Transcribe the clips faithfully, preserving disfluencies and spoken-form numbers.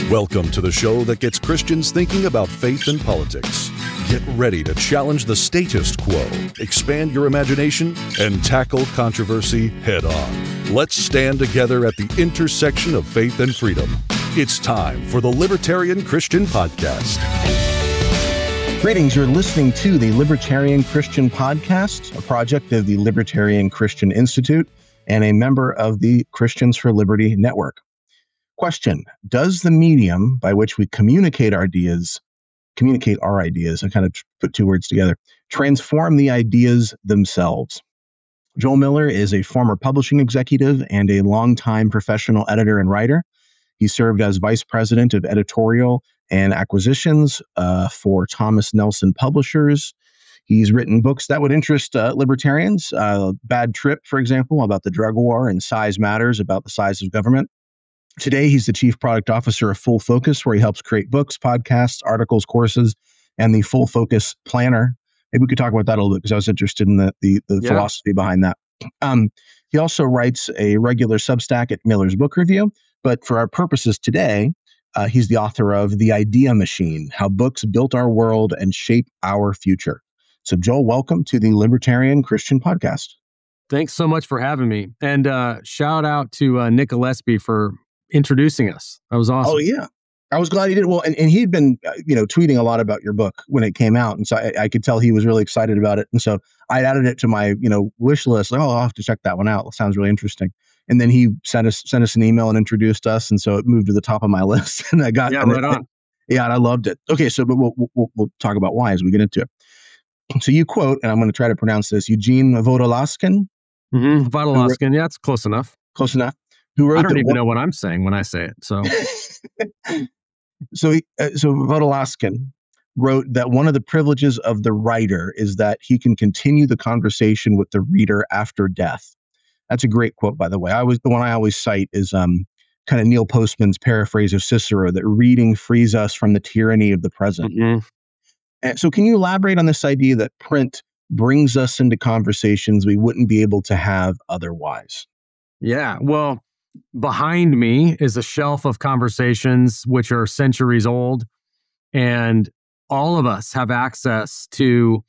Welcome to the show that gets Christians thinking about faith and politics. Get ready to challenge the status quo, expand your imagination, and tackle controversy head on. Let's stand together at the intersection of faith and freedom. It's time for the Libertarian Christian Podcast. Greetings, you're listening to the Libertarian Christian Podcast, a project of the Libertarian Christian Institute and a member of the Christians for Liberty Network. Question: does the medium by which we communicate our ideas, communicate our ideas, I kind of put two words together, transform the ideas themselves? Joel Miller is a former publishing executive and a longtime professional editor and writer. He served as vice president of editorial and acquisitions uh, for Thomas Nelson Publishers. He's written books that would interest uh, libertarians. Uh, Bad Trip, for example, about the drug war, and Size Matters, about the size of government. Today, he's the chief product officer of Full Focus, where he helps create books, podcasts, articles, courses, and the Full Focus Planner. Maybe we could talk about that a little bit because I was interested in the, the, the yeah. philosophy behind that. Um, he also writes a regular Substack at Miller's Book Review. But for our purposes today, uh, he's the author of The Idea Machine: How Books Built Our World and Shape Our Future. So, Joel, welcome to the Libertarian Christian Podcast. Thanks so much for having me. And uh, shout out to uh, Nick Gillespie for introducing us. That was awesome. Oh, yeah. I was glad he did. Well, and, and he'd been, uh, you know, tweeting a lot about your book when it came out. And so I, I could tell he was really excited about it. And so I added it to my, you know, wish list. Like, oh, I'll have to check that one out. It sounds really interesting. And then he sent us sent us an email and introduced us. And so it moved to the top of my list. And I got yeah, right on. Yeah, and I loved it. Okay, so but we'll, we'll, we'll talk about why as we get into it. So you quote, and I'm going to try to pronounce this, Eugene Vodolaskin. Mm-hmm. Vodolaskin, yeah, it's close enough. Close enough. Who wrote I don't the, even know what I'm saying when I say it. So, so, he, uh, so Vodolaskin wrote that one of the privileges of the writer is that he can continue the conversation with the reader after death. That's a great quote, by the way. I was the one I always cite is um, kind of Neil Postman's paraphrase of Cicero, that reading frees us from the tyranny of the present. Mm-hmm. And so can you elaborate on this idea that print brings us into conversations we wouldn't be able to have otherwise? Yeah, well, behind me is a shelf of conversations which are centuries old, and all of us have access to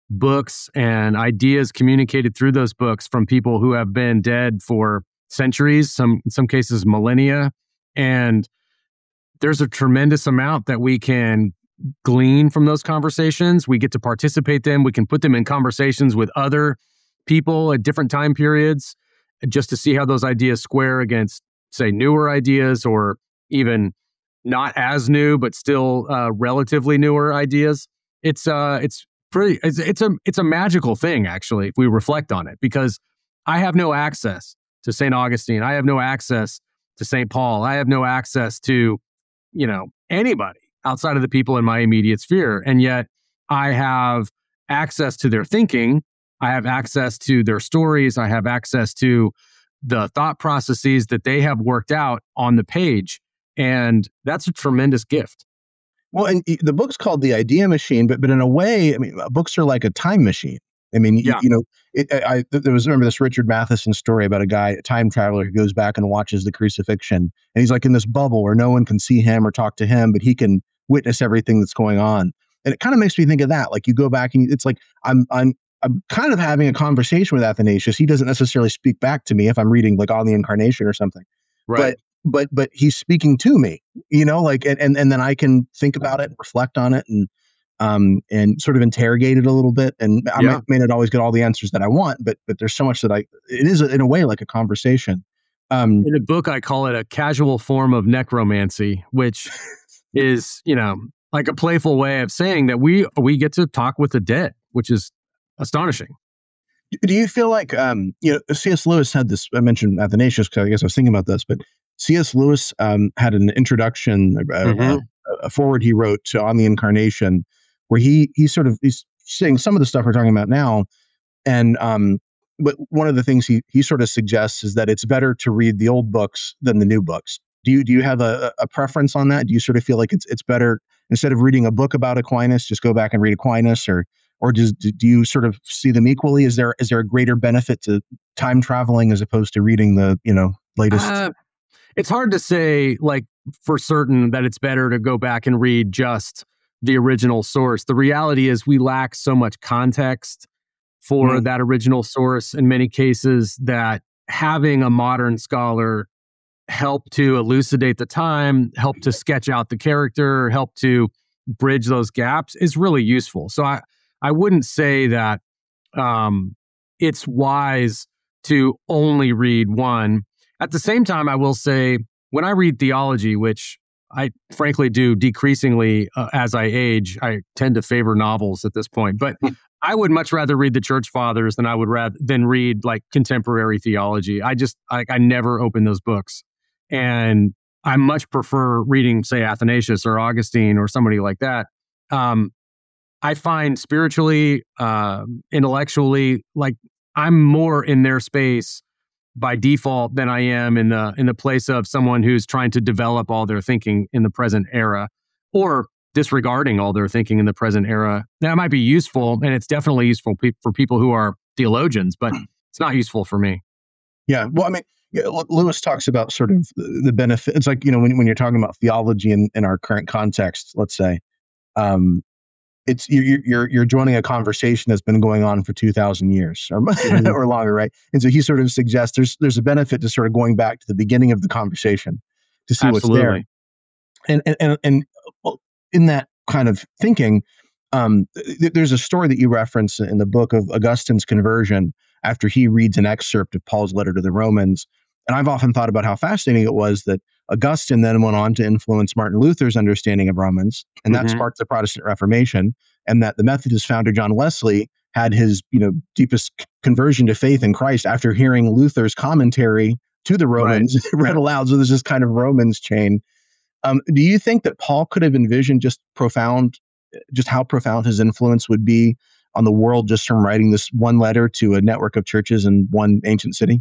books and ideas communicated through those books from people who have been dead for centuries, some in some cases millennia. And there's a tremendous amount that we can glean from those conversations. We get to participate in them. We can put them in conversations with other people at different time periods just to see how those ideas square against, say, newer ideas, or even not as new, but still uh, relatively newer ideas. It's uh, it's pretty. It's, it's a it's a magical thing, actually, if we reflect on it, because I have no access to Saint Augustine. I have no access to Saint Paul. I have no access to, you know, anybody outside of the people in my immediate sphere, and yet I have access to their thinking. I have access to their stories. I have access to the thought processes that they have worked out on the page. And that's a tremendous gift. Well, and the book's called The Idea Machine, but but in a way, I mean, books are like a time machine. I mean, yeah. you, you know, it, I, I there was, remember this Richard Matheson story about a guy, a time traveler, who goes back and watches the crucifixion. And he's like in this bubble where no one can see him or talk to him, but he can witness everything that's going on. And it kind of makes me think of that. Like you go back and it's like, I'm, I'm, I'm kind of having a conversation with Athanasius. He doesn't necessarily speak back to me if I'm reading like On the Incarnation or something. Right. But but but he's speaking to me, you know, like and, and and then I can think about it, reflect on it, and um and sort of interrogate it a little bit. And I yeah. might, may not always get all the answers that I want, but but there's so much that I it is in a way like a conversation. Um, in a book, I call it a casual form of necromancy, which is, you know, like a playful way of saying that we we get to talk with the dead, which is astonishing. Do you feel like, um, you know, C S. Lewis had this, I mentioned Athanasius because I guess I was thinking about this, but C S. Lewis um, had an introduction, uh, mm-hmm. a, a foreword he wrote to On the Incarnation, where he he sort of, he's saying some of the stuff we're talking about now. And, um, but one of the things he he sort of suggests is that it's better to read the old books than the new books. Do you do you have a, a preference on that? Do you sort of feel like it's it's better, instead of reading a book about Aquinas, just go back and read Aquinas, or Or does, do you sort of see them equally? Is there is there a greater benefit to time traveling as opposed to reading the, you know, latest? Uh, it's hard to say, like, for certain that it's better to go back and read just the original source. The reality is we lack so much context for mm. that original source in many cases that having a modern scholar help to elucidate the time, help to sketch out the character, help to bridge those gaps is really useful. So I, I wouldn't say that um, it's wise to only read one. At the same time, I will say when I read theology, which I frankly do decreasingly uh, as I age, I tend to favor novels at this point. But I would much rather read the Church Fathers than I would rather than read like contemporary theology. I just I, I never open those books, and I much prefer reading, say, Athanasius or Augustine or somebody like that. Um, I find spiritually, uh, intellectually, like I'm more in their space by default than I am in the in the place of someone who's trying to develop all their thinking in the present era, or disregarding all their thinking in the present era. That might be useful, and it's definitely useful pe- for people who are theologians, but it's not useful for me. Yeah, well, I mean, yeah, Lewis talks about sort of the benefit. It's like, you know, when when you're talking about theology in, in our current context, let's say, um, it's you're you're you're joining a conversation that's been going on for two thousand years or mm-hmm. or longer, right? And so he sort of suggests there's there's a benefit to sort of going back to the beginning of the conversation to see Absolutely. what's there. And and and, and in that kind of thinking, um, th- there's a story that you reference in the book of Augustine's conversion after he reads an excerpt of Paul's letter to the Romans. And I've often thought about how fascinating it was that Augustine then went on to influence Martin Luther's understanding of Romans, and that mm-hmm. sparked the Protestant Reformation, and that the Methodist founder John Wesley had his, you know, deepest conversion to faith in Christ after hearing Luther's commentary to the Romans right. read aloud. So there's this kind of Romans chain. Um, do you think that Paul could have envisioned just profound, just how profound his influence would be on the world just from writing this one letter to a network of churches in one ancient city?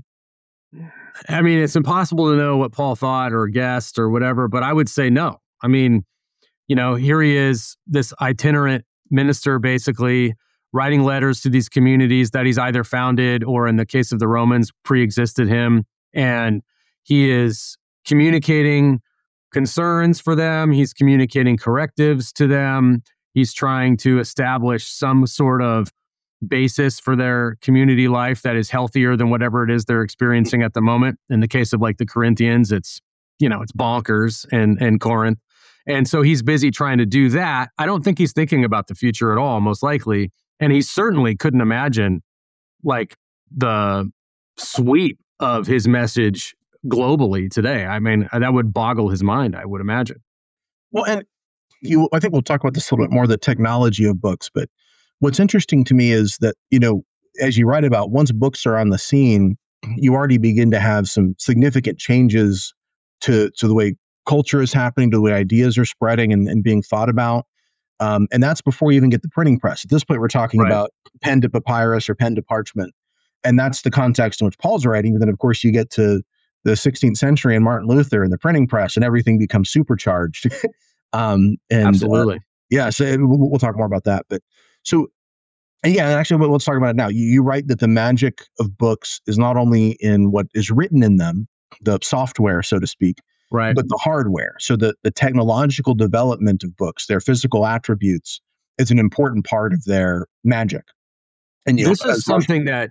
I mean, it's impossible to know what Paul thought or guessed or whatever, but I would say no. I mean, you know, here he is, this itinerant minister, basically writing letters to these communities that he's either founded or, in the case of the Romans, pre-existed him. And he is communicating concerns for them. He's communicating correctives to them. He's trying to establish some sort of basis for their community life that is healthier than whatever it is they're experiencing at the moment. In the case of like the Corinthians, it's, you know, it's bonkers and, and Corinth. And so he's busy trying to do that. I don't think he's thinking about the future at all, most likely. And he certainly couldn't imagine like the sweep of his message globally today. I mean, that would boggle his mind, I would imagine. Well, and you, I think we'll talk about this a little bit more, the technology of books, but what's interesting to me is that, you know, as you write about, once books are on the scene, you already begin to have some significant changes to, to the way culture is happening, to the way ideas are spreading and, and being thought about. Um, and that's before you even get the printing press. At this point, we're talking right. about pen to papyrus or pen to parchment. And that's the context in which Paul's writing. But then, of course, you get to the sixteenth century and Martin Luther and the printing press, and everything becomes supercharged. um, and, Absolutely. Uh, yeah, so we'll, we'll talk more about that. But so, and yeah, actually, let's talk about it now. You, you write that the magic of books is not only in what is written in them, the software, so to speak, right, but the hardware. So the, the technological development of books, their physical attributes, is an important part of their magic. And you this know, is something that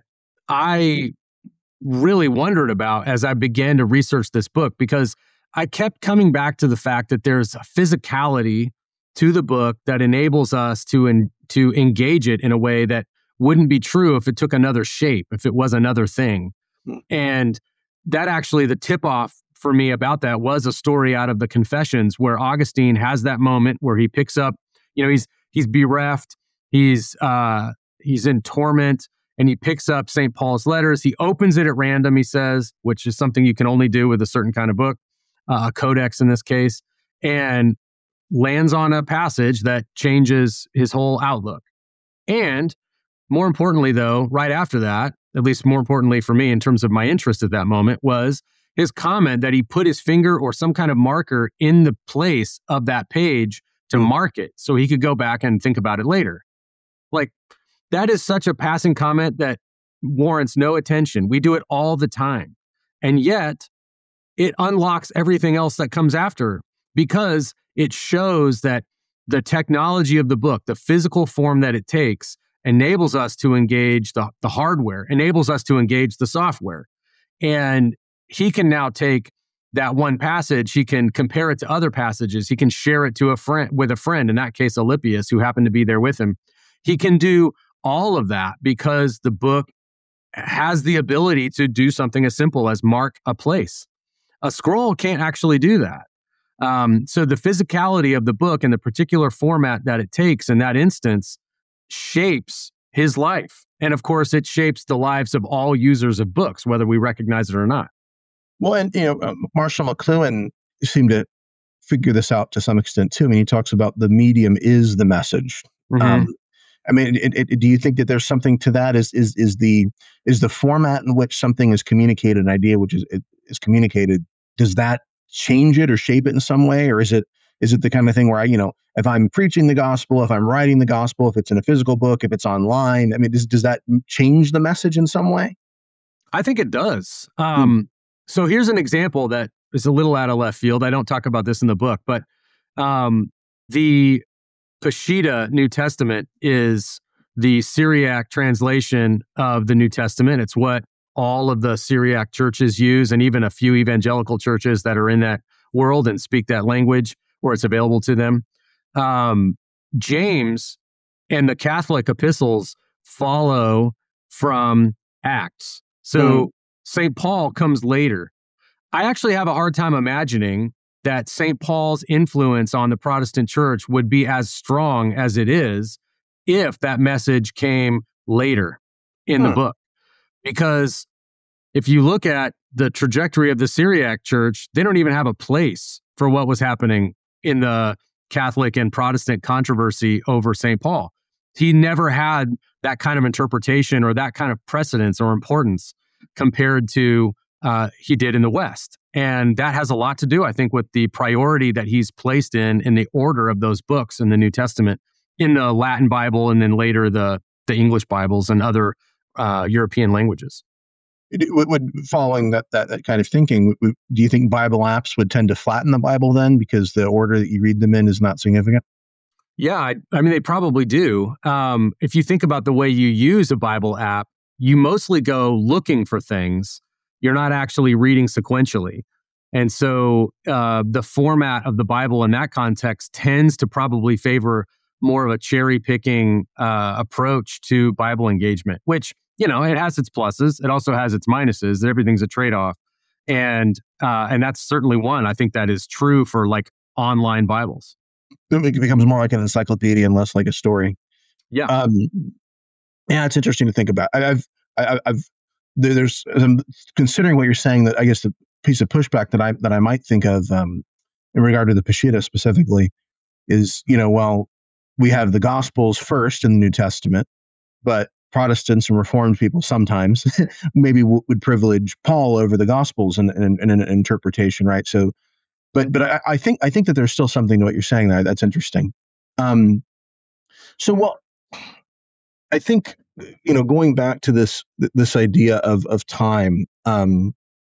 I really wondered about as I began to research this book, because I kept coming back to the fact that there's a physicality to the book that enables us to in, to engage it in a way that wouldn't be true if it took another shape, if it was another thing. Hmm. And that actually, the tip-off for me about that was a story out of the Confessions where Augustine has that moment where he picks up, you know, he's he's bereft, he's uh, he's in torment, and he picks up Saint Paul's letters. He opens it at random, he says, which is something you can only do with a certain kind of book, uh, a codex in this case, and lands on a passage that changes his whole outlook. And more importantly, though, right after that, at least more importantly for me in terms of my interest at that moment, was his comment that he put his finger or some kind of marker in the place of that page to mark it so he could go back and think about it later. Like, that is such a passing comment that warrants no attention. We do it all the time. And yet, it unlocks everything else that comes after, because it shows that the technology of the book, the physical form that it takes, enables us to engage the, the hardware, enables us to engage the software. And he can now take that one passage, he can compare it to other passages, he can share it to a friend with a friend, in that case, Alypius, who happened to be there with him. He can do all of that because the book has the ability to do something as simple as mark a place. A scroll can't actually do that. Um, so the physicality of the book and the particular format that it takes in that instance shapes his life. And of course, it shapes the lives of all users of books, whether we recognize it or not. Well, and you know, uh, Marshall McLuhan seemed to figure this out to some extent too. I mean, he talks about the medium is the message. Mm-hmm. Um, I mean, it, it, do you think that there's something to that? Is is is the is the format in which something is communicated, an idea which is it, is communicated, does that change it or shape it in some way, or is it is it the kind of thing where I, you know, if I'm preaching the gospel, if I'm writing the gospel, if it's in a physical book, if it's online, I mean, does does that change the message in some way? I think it does. Um, hmm. So here's an example that is a little out of left field. I don't talk about this in the book, but um, the Peshitta New Testament is the Syriac translation of the New Testament. It's what all of the Syriac churches use, and even a few evangelical churches that are in that world and speak that language, or it's available to them. Um, James and the Catholic epistles follow from Acts. So mm. Saint Paul comes later. I actually have a hard time imagining that Saint Paul's influence on the Protestant church would be as strong as it is if that message came later in huh. the book. Because if you look at the trajectory of the Syriac church, they don't even have a place for what was happening in the Catholic and Protestant controversy over Saint Paul. He never had that kind of interpretation or that kind of precedence or importance compared to uh, he did in the West. And that has a lot to do, I think, with the priority that he's placed in, in the order of those books in the New Testament, in the Latin Bible, and then later the, the English Bibles and other uh, European languages. Would, would following that, that that kind of thinking, would, do you think Bible apps would tend to flatten the Bible then, because the order that you read them in is not significant? Yeah, I, I mean, they probably do. Um, if you think about the way you use a Bible app, you mostly go looking for things. You're not actually reading sequentially. And so uh, the format of the Bible in that context tends to probably favor more of a cherry-picking uh, approach to Bible engagement, which, you know, it has its pluses. It also has its minuses. Everything's a trade-off. And uh, and that's certainly one. I think that is true for like online Bibles. It becomes more like an encyclopedia and less like a story. Yeah. Um, yeah, it's interesting to think about. I, I've, I, I've, there's, as I'm considering what you're saying, that I guess the piece of pushback that I that I might think of um, in regard to the Peshitta specifically is, you know, well, we have the Gospels first in the New Testament, but Protestants and Reformed people sometimes maybe w- would privilege Paul over the Gospels in, in, in an interpretation, right? So, but but I, I think I think that there's still something to what you're saying there that's interesting. Um, so, well, I think, you know, going back to this this idea of of time, um,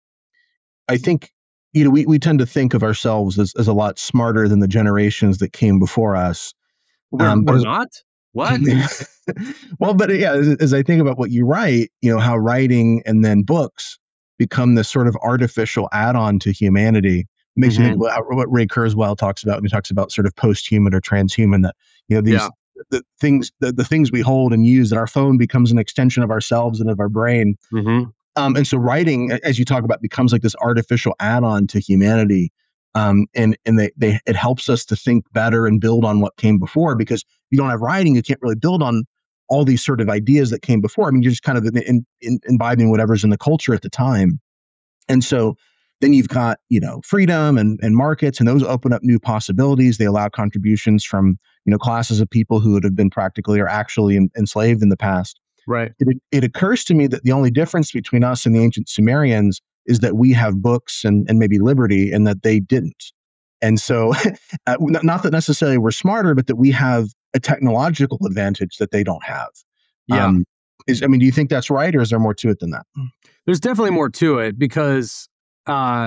I think, you know, we we tend to think of ourselves as as a lot smarter than the generations that came before us. We're, um, we're not. What? Well, but yeah, as, as I think about what you write, you know, how writing and then books become this sort of artificial add-on to humanity. It makes mm-hmm. me think about what Ray Kurzweil talks about when he talks about sort of post-human or transhuman, that, you know, these yeah. the things the, the things we hold and use, that our phone becomes an extension of ourselves and of our brain. Mm-hmm. Um, and so writing, as you talk about, becomes like this artificial add-on to humanity. Um, and and they, they it helps us to think better and build on what came before, because if you don't have writing, you can't really build on all these sort of ideas that came before. I mean, you're just kind of in, in, imbibing whatever's in the culture at the time. And so then you've got, you know, freedom and, and markets, and those open up new possibilities. They allow contributions from, you know, classes of people who would have been practically or actually in, enslaved in the past. Right. It, it occurs to me that the only difference between us and the ancient Sumerians is that we have books and, and maybe liberty, and that they didn't. And so uh, not that necessarily we're smarter, but that we have a technological advantage that they don't have. Yeah. Um, is, I mean, do you think that's right, or is there more to it than that? There's definitely more to it, because uh,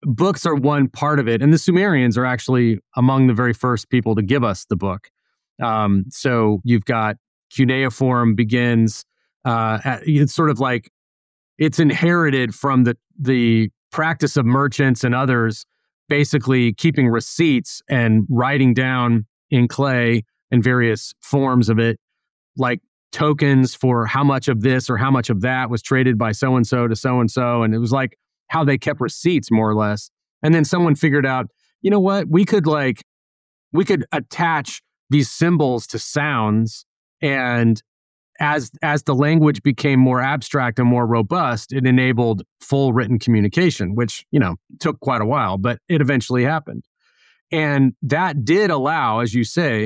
books are one part of it. And the Sumerians are actually among the very first people to give us the book. Um, so you've got cuneiform begins, uh, at, it's sort of like it's inherited from the, the practice of merchants and others basically keeping receipts and writing down in clay and various forms of it, like tokens for how much of this or how much of that was traded by so-and-so to so-and-so. And it was like how they kept receipts, more or less. And then someone figured out, you know what, we could like, we could attach these symbols to sounds. And as, as the language became more abstract and more robust, it enabled full written communication, which, you know, took quite a while, but it eventually happened. And that did allow, as you say,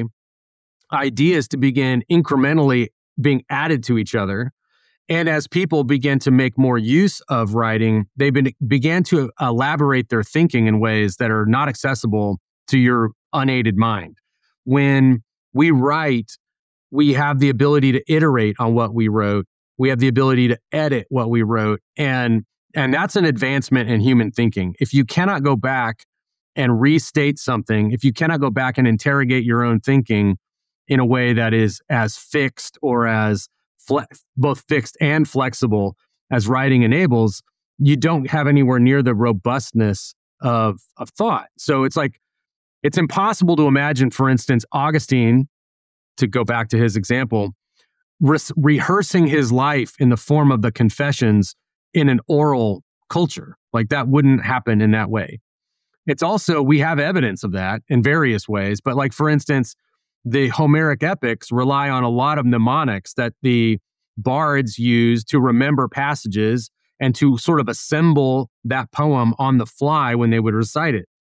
ideas to begin incrementally being added to each other. And as people began to make more use of writing, they been, began to elaborate their thinking in ways that are not accessible to your unaided mind. When we write, we have the ability to iterate on what we wrote. We have the ability to edit what we wrote. And, and that's an advancement in human thinking. If you cannot go back and restate something, if you cannot go back and interrogate your own thinking in a way that is as fixed or as fle- both fixed and flexible as writing enables, you don't have anywhere near the robustness of, of thought. So it's like, it's impossible to imagine, for instance, Augustine, to go back to his example, re- rehearsing his life in the form of the Confessions in an oral culture. Like that wouldn't happen in that way. It's also, we have evidence of that in various ways, but like, for instance, the Homeric epics rely on a lot of mnemonics that the bards use to remember passages and to sort of assemble that poem on the fly when they would recite it.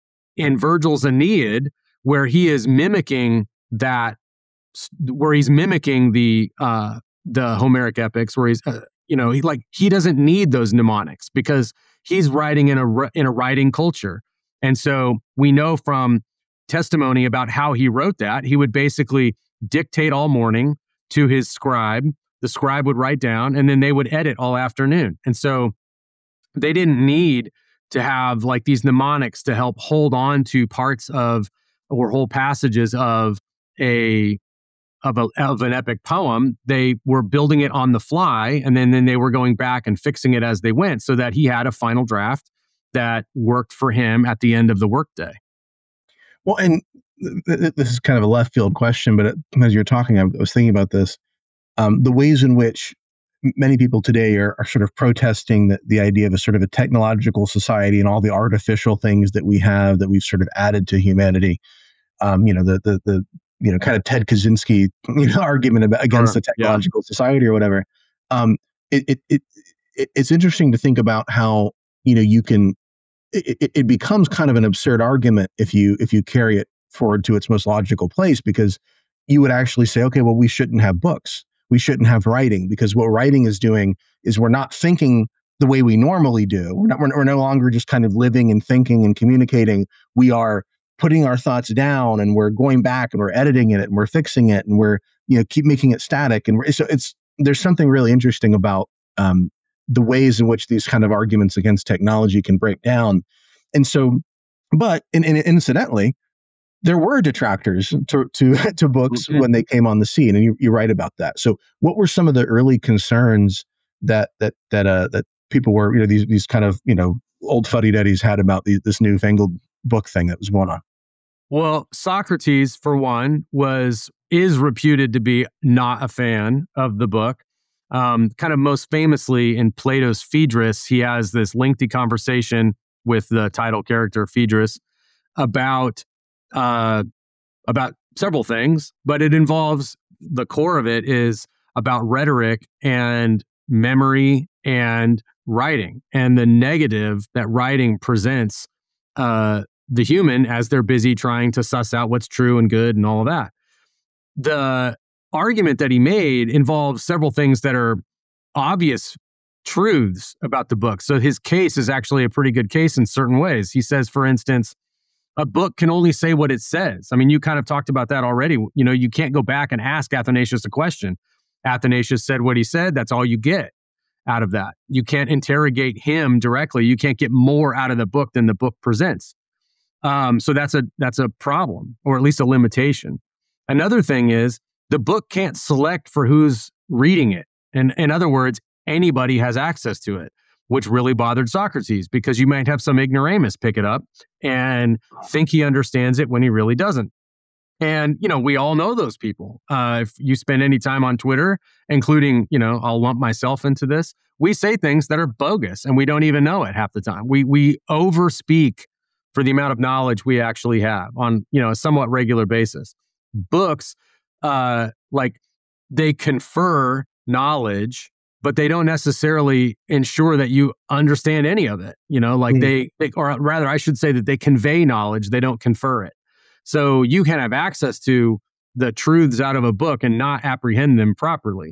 In Virgil's Aeneid, where he is mimicking that, where he's mimicking the uh, the Homeric epics, where he's uh, you know he like he doesn't need those mnemonics because he's writing in a in a writing culture, and so we know from testimony about how he wrote that, he would basically dictate all morning to his scribe. The scribe would write down, and then they would edit all afternoon. And so they didn't need to have like these mnemonics to help hold on to parts of or whole passages of a of a of an epic poem. They were building it on the fly, and then then they were going back and fixing it as they went, so that he had a final draft that worked for him at the end of the workday. Well, and th- th- this is kind of a left field question, but it, as you're talking, I was thinking about this. Um, the ways in which many people today are, are sort of protesting the, the idea of a sort of a technological society and all the artificial things that we have that we've sort of added to humanity. Um, you know, the the the you know kind of Ted Kaczynski you know, argument about against sure. the technological yeah. society or whatever. Um, it, it it it it's interesting to think about how you know you can. It, it becomes kind of an absurd argument if you if you carry it forward to its most logical place, because you would actually say, okay, well, we shouldn't have books. We shouldn't have writing, because what writing is doing is we're not thinking the way we normally do. We're not, we're, we're no longer just kind of living and thinking and communicating. We are putting our thoughts down, and we're going back and we're editing it and we're fixing it, and we're, you know, keep making it static. And we're, so it's, there's something really interesting about, um, the ways in which these kind of arguments against technology can break down. And so, but in, in, incidentally, there were detractors to to, to books mm-hmm. when they came on the scene, and you, you write about that. So, what were some of the early concerns that that that uh, that people were, you know, these these kind of, you know, old fuddy-duddies had about the, this newfangled book thing that was going on? Well, Socrates, for one, was is reputed to be not a fan of the book. Um, kind of most famously in Plato's Phaedrus, he has this lengthy conversation with the title character Phaedrus about uh, about several things, but it involves, the core of it is about rhetoric and memory and writing, and the negative that writing presents uh, the human as they're busy trying to suss out what's true and good and all of that. The argument that he made involves several things that are obvious truths about the book. So his case is actually a pretty good case in certain ways. He says, for instance, a book can only say what it says. I mean, you kind of talked about that already. You know, you can't go back and ask Athanasius a question. Athanasius said what he said. That's all you get. out of that. You can't interrogate him directly. You can't get more out of the book than the book presents. Um, so that's a that's a problem, or at least a limitation. Another thing is the book can't select for who's reading it. And in other words, anybody has access to it, which really bothered Socrates, because you might have some ignoramus pick it up and think he understands it when he really doesn't. And, you know, we all know those people. Uh, if you spend any time on Twitter, including, you know, I'll lump myself into this, we say things that are bogus and we don't even know it half the time. We we overspeak for the amount of knowledge we actually have on, you know, a somewhat regular basis. Books, uh, like they confer knowledge, but they don't necessarily ensure that you understand any of it. You know, like mm. they, they, or rather, I should say that they convey knowledge, they don't confer it. So you can have access to the truths out of a book and not apprehend them properly.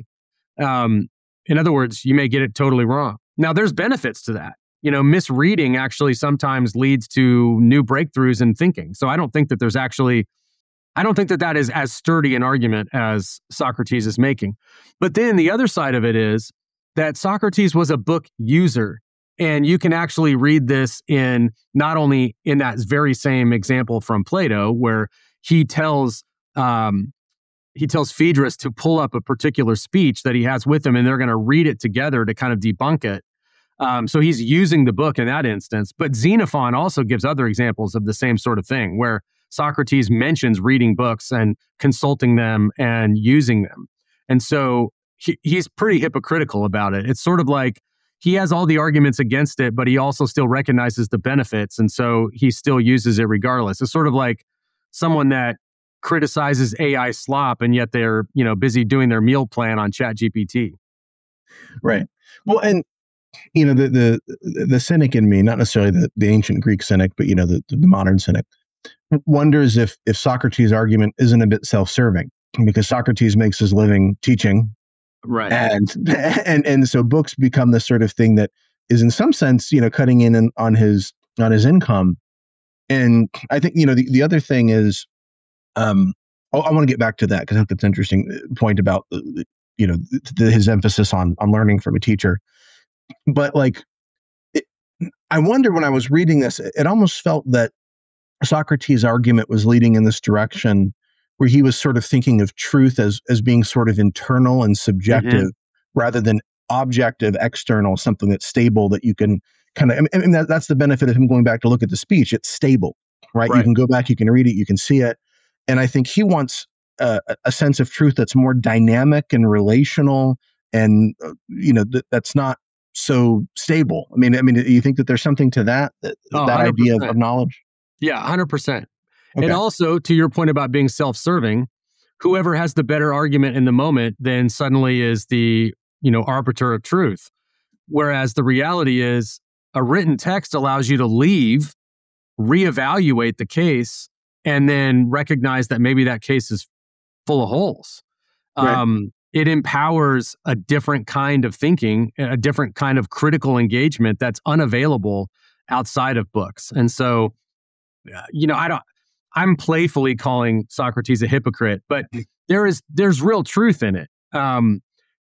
Um, in other words, you may get it totally wrong. Now, there's benefits to that. You know, misreading actually sometimes leads to new breakthroughs in thinking. So I don't think that there's actually, I don't think that that is as sturdy an argument as Socrates is making. But then the other side of it is that Socrates was a book user. And you can actually read this in not only in that very same example from Plato, where he tells um, he tells Phaedrus to pull up a particular speech that he has with him, and they're going to read it together to kind of debunk it. Um, so he's using the book in that instance. But Xenophon also gives other examples of the same sort of thing, where Socrates mentions reading books and consulting them and using them. And so he, he's pretty hypocritical about it. It's sort of like he has all the arguments against it, but he also still recognizes the benefits. And so he still uses it regardless. It's sort of like someone that criticizes A I slop, and yet they're, you know, busy doing their meal plan on ChatGPT. Right. Well, and you know, the the the cynic in me, not necessarily the, the ancient Greek cynic, but you know, the, the modern cynic, wonders if if Socrates' argument isn't a bit self-serving, because Socrates makes his living teaching. Right. And, and, and so books become the sort of thing that is in some sense, you know, cutting in on, on his, on his income. And I think, you know, the, the other thing is, um, oh, I want to get back to that because I think that's an interesting point about, you know, the, his emphasis on, on learning from a teacher. But like, it, I wonder when I was reading this, it almost felt that Socrates' argument was leading in this direction where he was sort of thinking of truth as as being sort of internal and subjective mm-hmm. rather than objective, external, something that's stable that you can kind of, I mean, that, that's the benefit of him going back to look at the speech. It's stable, right? right? You can go back, you can read it, you can see it. And I think he wants uh, a sense of truth that's more dynamic and relational and, uh, you know, th- that's not so stable. I mean, I mean, you think that there's something to that, that, oh, that idea of, of knowledge? Yeah, one hundred percent. Okay. And also, to your point about being self-serving, whoever has the better argument in the moment then suddenly is the, you know, arbiter of truth. Whereas the reality is a written text allows you to leave, reevaluate the case, and then recognize that maybe that case is full of holes. Right. Um, it empowers a different kind of thinking, a different kind of critical engagement that's unavailable outside of books. And so, you know, I don't, I'm playfully calling Socrates a hypocrite, but there is there's real truth in it. Um,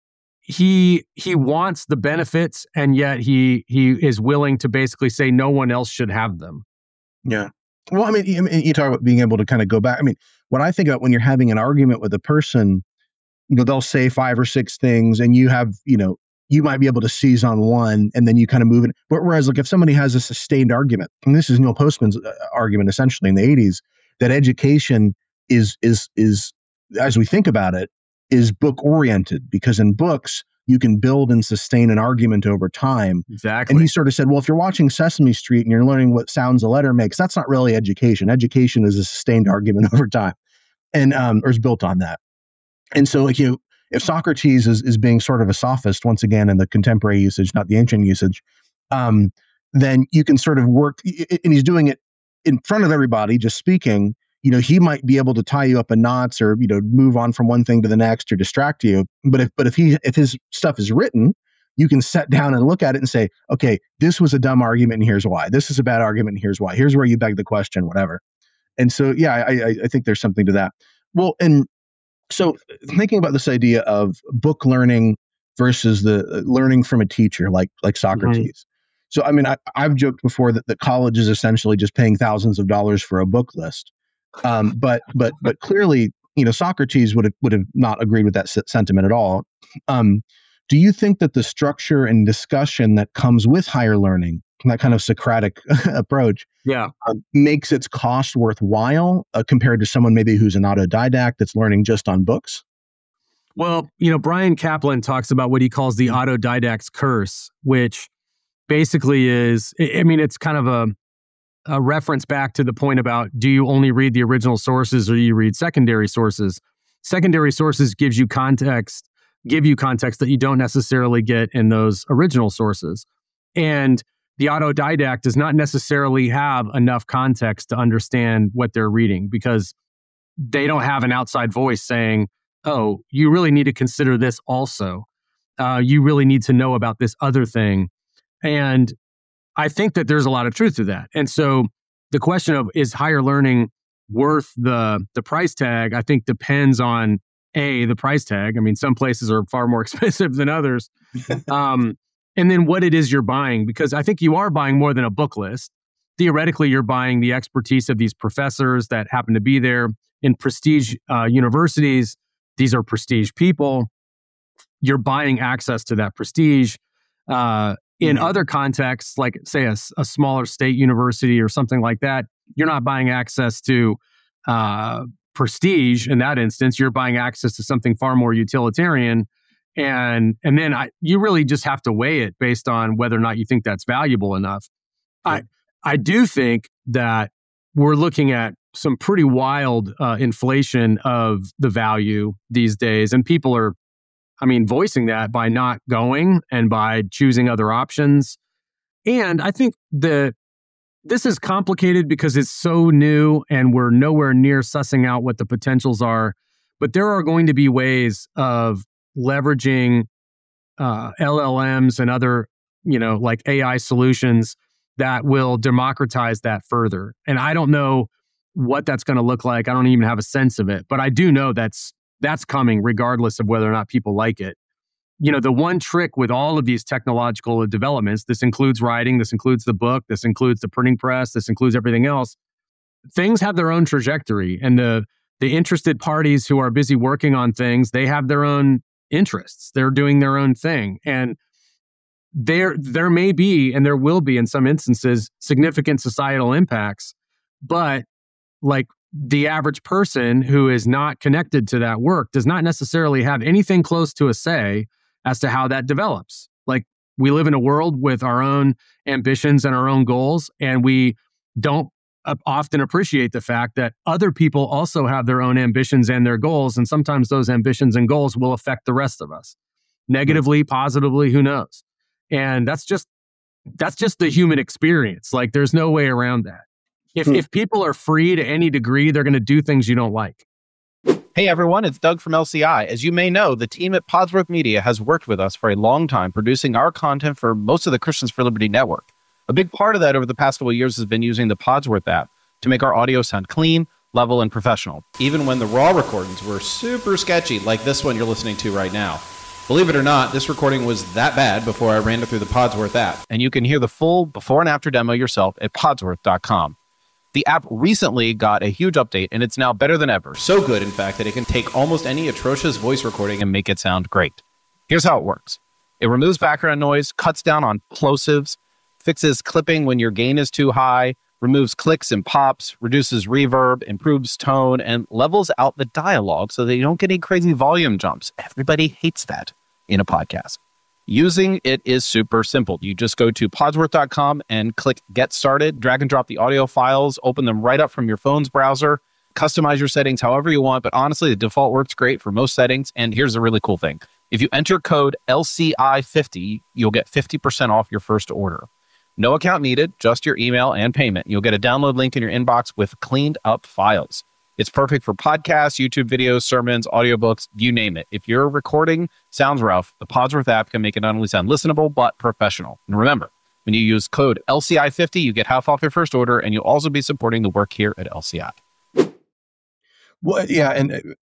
he he wants the benefits, and yet he he is willing to basically say no one else should have them. Yeah. Well, I mean, you, you talk about being able to kind of go back. I mean, when I think about when you're having an argument with a person, you know, they'll say five or six things, and you have, you know, you might be able to seize on one, and then you kind of move it. But whereas, like, if somebody has a sustained argument, and this is Neil Postman's uh, argument essentially in the eighties, that education is is is as we think about it is book oriented, because in books you can build and sustain an argument over time. Exactly. And he sort of said, well, if you're watching Sesame Street and you're learning what sounds a letter makes, that's not really education. Education is a sustained argument over time, and um, or is built on that. And so, like, you know, if Socrates is is being sort of a sophist once again in the contemporary usage, not the ancient usage, um, then you can sort of work, and he's doing it in front of everybody, just speaking. You know, he might be able to tie you up in knots, or, you know, move on from one thing to the next, or distract you. But if but if he if his stuff is written, you can sit down and look at it and say, okay, this was a dumb argument, and here's why. This is a bad argument, and here's why. Here's where you beg the question, whatever. And so, yeah, I I, I think there's something to that. Well, and so thinking about this idea of book learning versus the uh, learning from a teacher like like Socrates. Mm-hmm. So, I mean, I, I've joked before that, that college is essentially just paying thousands of dollars for a book list. Um, but but but clearly, you know, Socrates would have would have not agreed with that s- sentiment at all. Um, do you think that the structure and discussion that comes with higher learning, that kind of Socratic approach, yeah, uh, makes its cost worthwhile uh, compared to someone maybe who's an autodidact that's learning just on books? Well, you know, Brian Kaplan talks about what he calls the autodidact's curse, which basically is, I mean, it's kind of a, a reference back to the point about, do you only read the original sources or do you read secondary sources? Secondary sources gives you context, give you context that you don't necessarily get in those original sources. And the autodidact does not necessarily have enough context to understand what they're reading because they don't have an outside voice saying, oh, you really need to consider this also. Uh, you really need to know about this other thing. And I think that there's a lot of truth to that. And so the question of, is higher learning worth the the price tag, I think depends on, A, the price tag. I mean, some places are far more expensive than others. um, and then what it is you're buying, because I think you are buying more than a book list. Theoretically, you're buying the expertise of these professors that happen to be there in prestige uh, universities. These are prestige people. You're buying access to that prestige. Uh, in mm-hmm. other contexts, like say a, a smaller state university or something like that, you're not buying access to uh, prestige in that instance. You're buying access to something far more utilitarian. And and then I, you really just have to weigh it based on whether or not you think that's valuable enough. I I do think that we're looking at some pretty wild uh, inflation of the value these days. And people are, I mean, voicing that by not going and by choosing other options. And I think that this is complicated because it's so new and we're nowhere near sussing out what the potentials are. But there are going to be ways of leveraging uh, L L Ms and other, you know, like A I solutions that will democratize that further. And I don't know what that's going to look like. I don't even have a sense of it, but I do know that's that's coming regardless of whether or not people like it. You know, the one trick with all of these technological developments, this includes writing, this includes the book, this includes the printing press, this includes everything else. Things have their own trajectory, and the the interested parties who are busy working on things, they have their own interests. They're doing their own thing. And there there may be, and there will be in some instances, significant societal impacts, but like the average person who is not connected to that work does not necessarily have anything close to a say as to how that develops. Like, we live in a world with our own ambitions and our own goals, and we don't uh, often appreciate the fact that other people also have their own ambitions and their goals, and sometimes those ambitions and goals will affect the rest of us. Negatively, positively, who knows? And that's just that's just the human experience. Like, there's no way around that. If hmm. if people are free to any degree, they're going to do things you don't like. Hey everyone, it's Doug from L C I. As you may know, the team at Podsworth Media has worked with us for a long time, producing our content for most of the Christians for Liberty network. A big part of that over the past couple of years has been using the Podsworth app to make our audio sound clean, level, and professional, even when the raw recordings were super sketchy, like this one you're listening to right now. Believe it or not, this recording was that bad before I ran it through the Podsworth app. And you can hear the full before and after demo yourself at podsworth dot com. The app recently got a huge update, and it's now better than ever. So good, in fact, that it can take almost any atrocious voice recording and make it sound great. Here's how it works. It removes background noise, cuts down on plosives, fixes clipping when your gain is too high, removes clicks and pops, reduces reverb, improves tone, and levels out the dialogue so that you don't get any crazy volume jumps. Everybody hates that in a podcast. Using it is super simple. You just go to podsworth dot com and click Get Started, drag and drop the audio files, open them right up from your phone's browser, customize your settings however you want, but honestly, the default works great for most settings. And here's a really cool thing. If you enter code L C I fifty, you'll get fifty percent off your first order. No account needed, just your email and payment. You'll get a download link in your inbox with cleaned up files. It's perfect for podcasts, YouTube videos, sermons, audiobooks, you name it. If your recording sounds rough, the Podsworth app can make it not only sound listenable, but professional. And remember, when you use code L C I fifty, you get half off your first order, and you'll also be supporting the work here at L C I. Well, yeah, and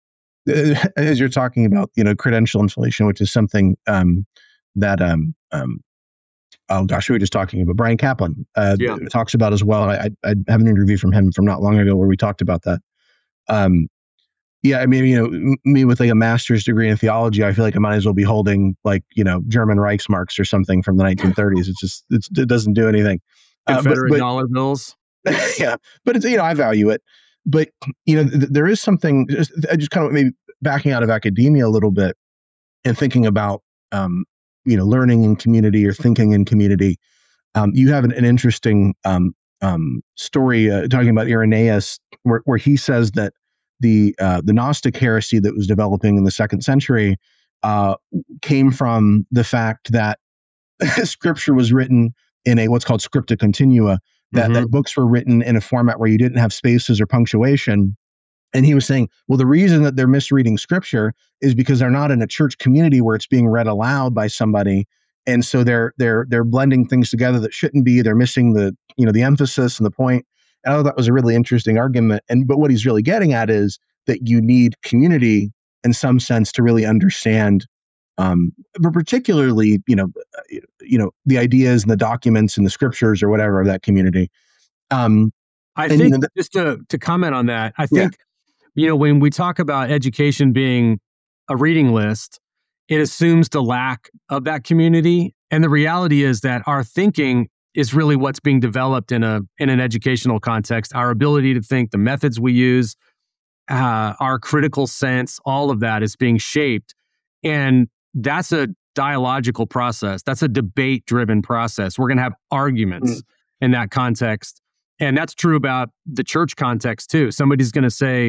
as you're talking about, you know, credential inflation, which is something um, that, um, um, oh gosh, we were just talking about Brian Kaplan uh, Yeah. talks about as well. I, I have an interview from him from not long ago where we talked about that. Um, yeah, I mean, you know, m- me with like a master's degree in theology, I feel like I might as well be holding like, you know, German Reichsmarks or something from the nineteen thirties. It's just, it's, it doesn't do anything. Uh, but, Confederate but dollar bills. yeah, but it's, you know, I value it. But, you know, th- there is something, just, I just kind of maybe backing out of academia a little bit and thinking about, um, you know, learning in community or thinking in community. Um, you have an, an interesting um, um, story uh, talking about Irenaeus, where, where he says that the uh, the Gnostic heresy that was developing in the second century uh, came from the fact that scripture was written in a what's called scripta continua, that, Mhm. that books were written in a format where you didn't have spaces or punctuation. And he was saying, well, the reason that they're misreading scripture is because they're not in a church community where it's being read aloud by somebody. And so they're they're they're blending things together that shouldn't be. They're missing the, you know, the emphasis and the point. And I thought that was a really interesting argument. And but what he's really getting at is that you need community in some sense to really understand, um, but particularly, you know, uh, you know, the ideas and the documents and the scriptures or whatever of that community. Um, I and, you think know, th- just to to comment on that, I Yeah. think you know when we talk about education being a reading list, it assumes the lack of that community, and the reality is that our thinking is really what's being developed in a in an educational context. Our ability to think, the methods we use, uh, our critical sense, all of that is being shaped, and that's a dialogical process. That's a debate-driven process. We're going to have arguments Mm. in that context. And that's true about the church context too. Somebody's going to say,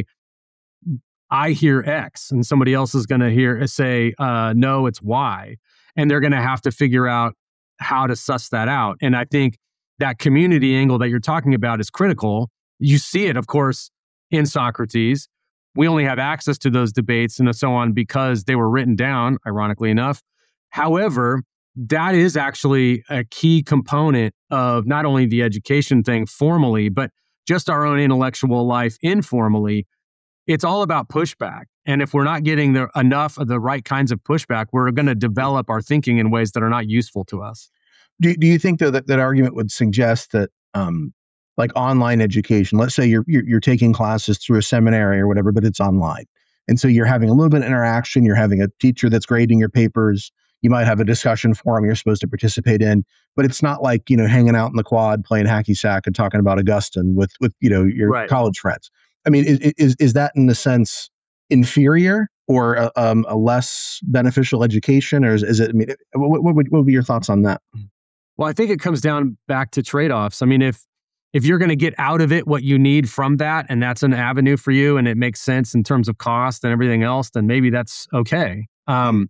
I hear X, and somebody else is going to hear say, uh, no, it's Y. And they're going to have to figure out how to suss that out. And I think that community angle that you're talking about is critical. You see it, of course, in Socrates. We only have access to those debates and so on because they were written down, ironically enough. However, that is actually a key component of not only the education thing formally, but just our own intellectual life informally. It's all about pushback. And if we're not getting the, enough of the right kinds of pushback, we're going to develop our thinking in ways that are not useful to us. Do, do you think though that that argument would suggest that um, like online education, let's say you're, you're you're taking classes through a seminary or whatever, but it's online, and so you're having a little bit of interaction. You're having a teacher that's grading your papers. You might have a discussion forum you're supposed to participate in, but it's not like, you know, hanging out in the quad playing hacky sack and talking about Augustine with with you know your Right. college friends. I mean, is is is that in a sense inferior or a, um, a less beneficial education, or is, is it? I mean, what, what would what would be your thoughts on that? Well, I think it comes down back to trade-offs. I mean, if if you're going to get out of it what you need from that, and that's an avenue for you, and it makes sense in terms of cost and everything else, then maybe that's okay. Um,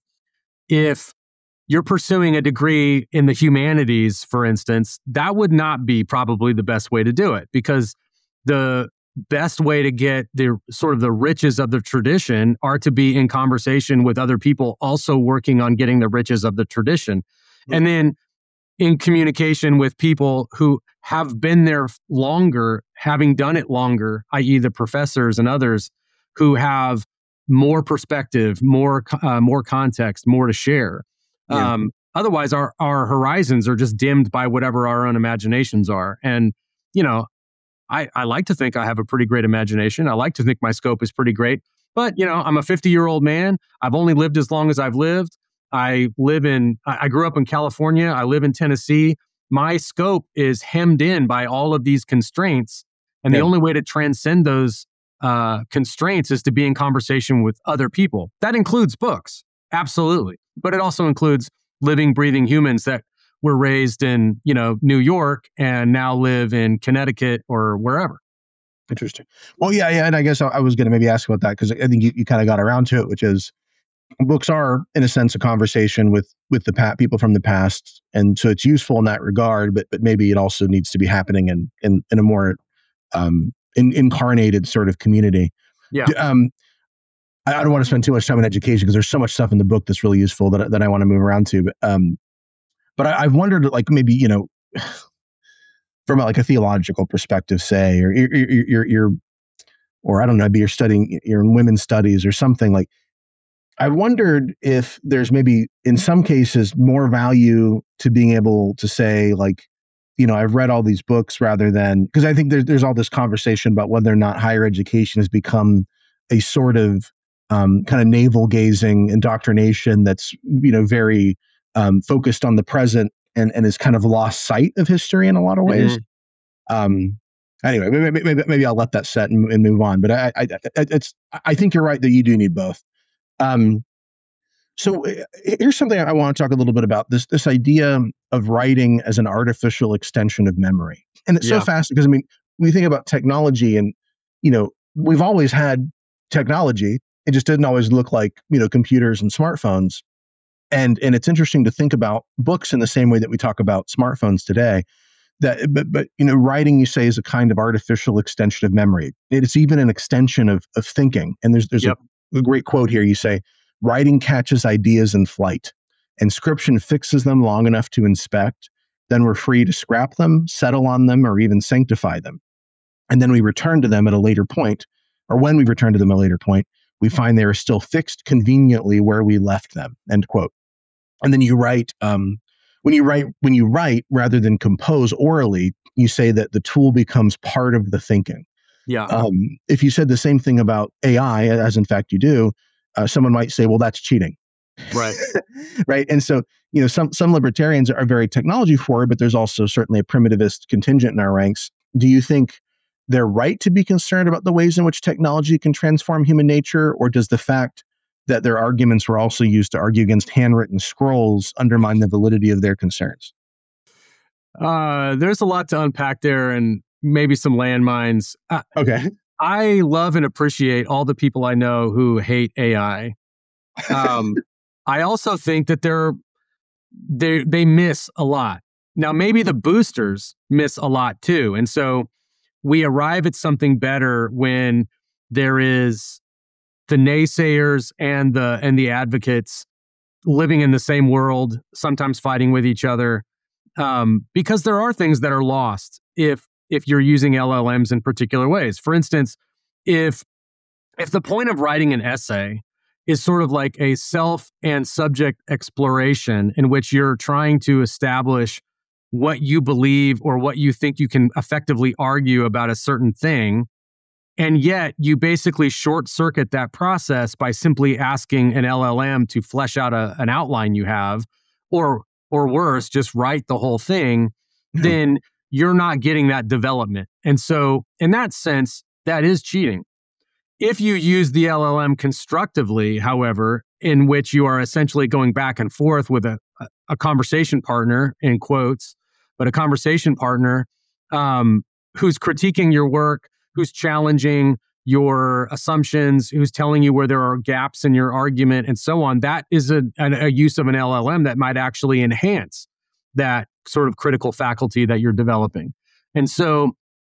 if you're pursuing a degree in the humanities, for instance, that would not be probably the best way to do it, because the best way to get the sort of the riches of the tradition are to be in conversation with other people also working on getting the riches of the tradition. And then in communication with people who have been there longer, having done it longer, that is the professors and others who have more perspective, more uh, more context, more to share. Yeah. Um, otherwise, our our horizons are just dimmed by whatever our own imaginations are. And, you know, I, I like to think I have a pretty great imagination. I like to think my scope is pretty great. But, you know, I'm a fifty-year-old man. I've only lived as long as I've lived. I live in, I I grew up in California. I live in Tennessee. My scope is hemmed in by all of these constraints. And Yeah. the only way to transcend those uh, constraints is to be in conversation with other people. That includes books, absolutely. But it also includes living, breathing humans that were raised in, you know, New York and now live in Connecticut or wherever. Interesting. Well, yeah, yeah, and I guess I, I was going to maybe ask about that because I think you, you kind of got around to it, which is books are, in a sense, a conversation with with the pa- people from the past, and so it's useful in that regard. But but maybe it also needs to be happening in in, in a more um, in, incarnated sort of community. Yeah. D- Um, I, I don't want to spend too much time on education because there's so much stuff in the book that's really useful that that I want to move around to. But um, but I, I've wondered, like maybe you know. from a, like a theological perspective, say, or you're, you're, you're or I don't know, maybe you're studying, you're in women's studies or something. Like, I wondered if there's maybe in some cases more value to being able to say, like, you know, I've read all these books rather than, because I think there's, there's all this conversation about whether or not higher education has become a sort of um, kind of navel gazing indoctrination that's, you know, very um, focused on the present and, and has kind of lost sight of history in a lot of ways. Mm-hmm. Um, anyway, maybe, maybe, maybe I'll let that set and, and move on. But I, I, it's, I think you're right that you do need both. Um, so here's something I want to talk a little bit about, this, this idea of writing as an artificial extension of memory. And it's yeah. so fast because, I mean, when you think about technology and, you know, we've always had technology. It just didn't always look like, you know, computers and smartphones. And, and it's interesting to think about books in the same way that we talk about smartphones today. That, but, but, you know, writing, you say, is a kind of artificial extension of memory. It's even an extension of, of thinking. And there's, there's yep. a, a great quote here. You say, writing catches ideas in flight. Inscription fixes them long enough to inspect. Then we're free to scrap them, settle on them, or even sanctify them. And then we return to them at a later point, or when we return to them at a later point, we find they are still fixed conveniently where we left them, end quote. And then you write, um, when you write, when you write rather than compose orally, you say that the tool becomes part of the thinking. Yeah. Um, if you said the same thing about A I, as in fact you do, uh, someone might say, well, that's cheating. Right. Right. And so, you know, some, some libertarians are very technology forward, but there's also certainly a primitivist contingent in our ranks. Do you think they're right to be concerned about the ways in which technology can transform human nature? Or does the fact that their arguments were also used to argue against handwritten scrolls undermine the validity of their concerns? Uh, there's a lot to unpack there and maybe some landmines. Uh, okay. I love and appreciate all the people I know who hate A I. Um, I also think that they're, they they miss a lot. Now, maybe the boosters miss a lot too. And so we arrive at something better when there is the naysayers and the and the advocates living in the same world, sometimes fighting with each other, um, because there are things that are lost if if you're using L L Ms in particular ways. For instance, if if the point of writing an essay is sort of like a self and subject exploration in which you're trying to establish what you believe or what you think you can effectively argue about a certain thing, and yet you basically short circuit that process by simply asking an L L M to flesh out a, an outline you have, or or worse, just write the whole thing, then you're not getting that development. And so in that sense, that is cheating. If you use the L L M constructively, however, in which you are essentially going back and forth with a, a conversation partner, in quotes, but a conversation partner um, who's critiquing your work, who's challenging your assumptions, who's telling you where there are gaps in your argument and so on, that is a, a, a use of an L L M that might actually enhance that sort of critical faculty that you're developing. And so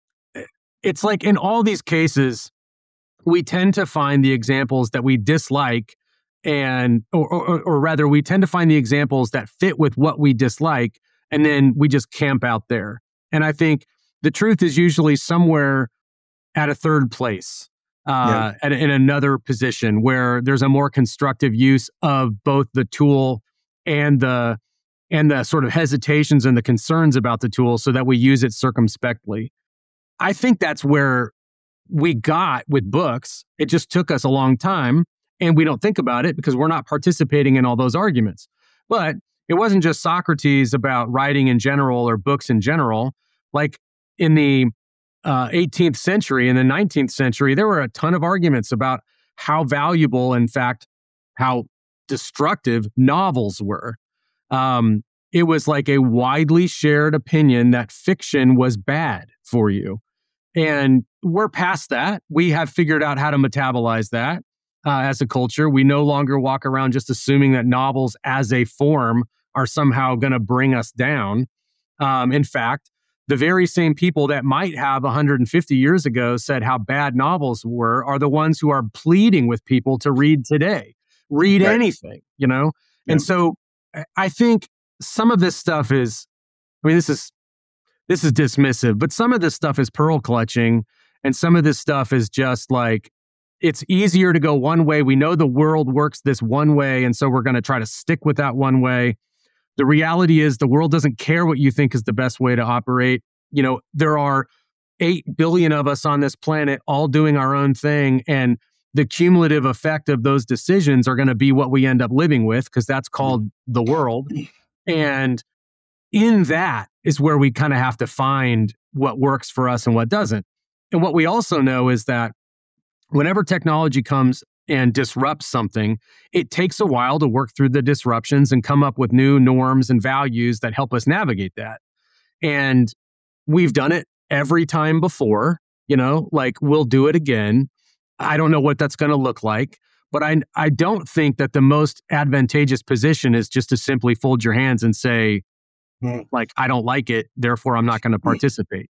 it's like in all these cases, we tend to find the examples that we dislike, and or, or, or rather, we tend to find the examples that fit with what we dislike, and then we just camp out there. And I think the truth is usually somewhere at a third place, uh, yeah. at, in another position where there's a more constructive use of both the tool and the and the sort of hesitations and the concerns about the tool, so that we use it circumspectly. I think that's where we got with books. It just took us a long time, and we don't think about it because we're not participating in all those arguments. But it wasn't just Socrates about writing in general or books in general. Like in the uh, eighteenth century, in the nineteenth century, there were a ton of arguments about how valuable, in fact, how destructive novels were. Um, it was like a widely shared opinion that fiction was bad for you. And we're past that. We have figured out how to metabolize that uh, as a culture. We no longer walk around just assuming that novels as a form are somehow going to bring us down. Um, in fact, the very same people that might have one hundred fifty years ago said how bad novels were are the ones who are pleading with people to read today. Read right. anything, you know? Yeah. And so I think some of this stuff is, I mean, this is This is dismissive, but some of this stuff is pearl clutching. And some of this stuff is just like, it's easier to go one way. We know the world works this one way, and so we're going to try to stick with that one way. The reality is the world doesn't care what you think is the best way to operate. You know, there are eight billion of us on this planet all doing our own thing, and the cumulative effect of those decisions are going to be what we end up living with, because that's called the world. And in that is where we kind of have to find what works for us and what doesn't. And what we also know is that whenever technology comes and disrupts something, it takes a while to work through the disruptions and come up with new norms and values that help us navigate that. And we've done it every time before, you know, like we'll do it again. I don't know what that's going to look like, but I I don't think that the most advantageous position is just to simply fold your hands and say, mm. like, I don't like it, therefore I'm not going to participate.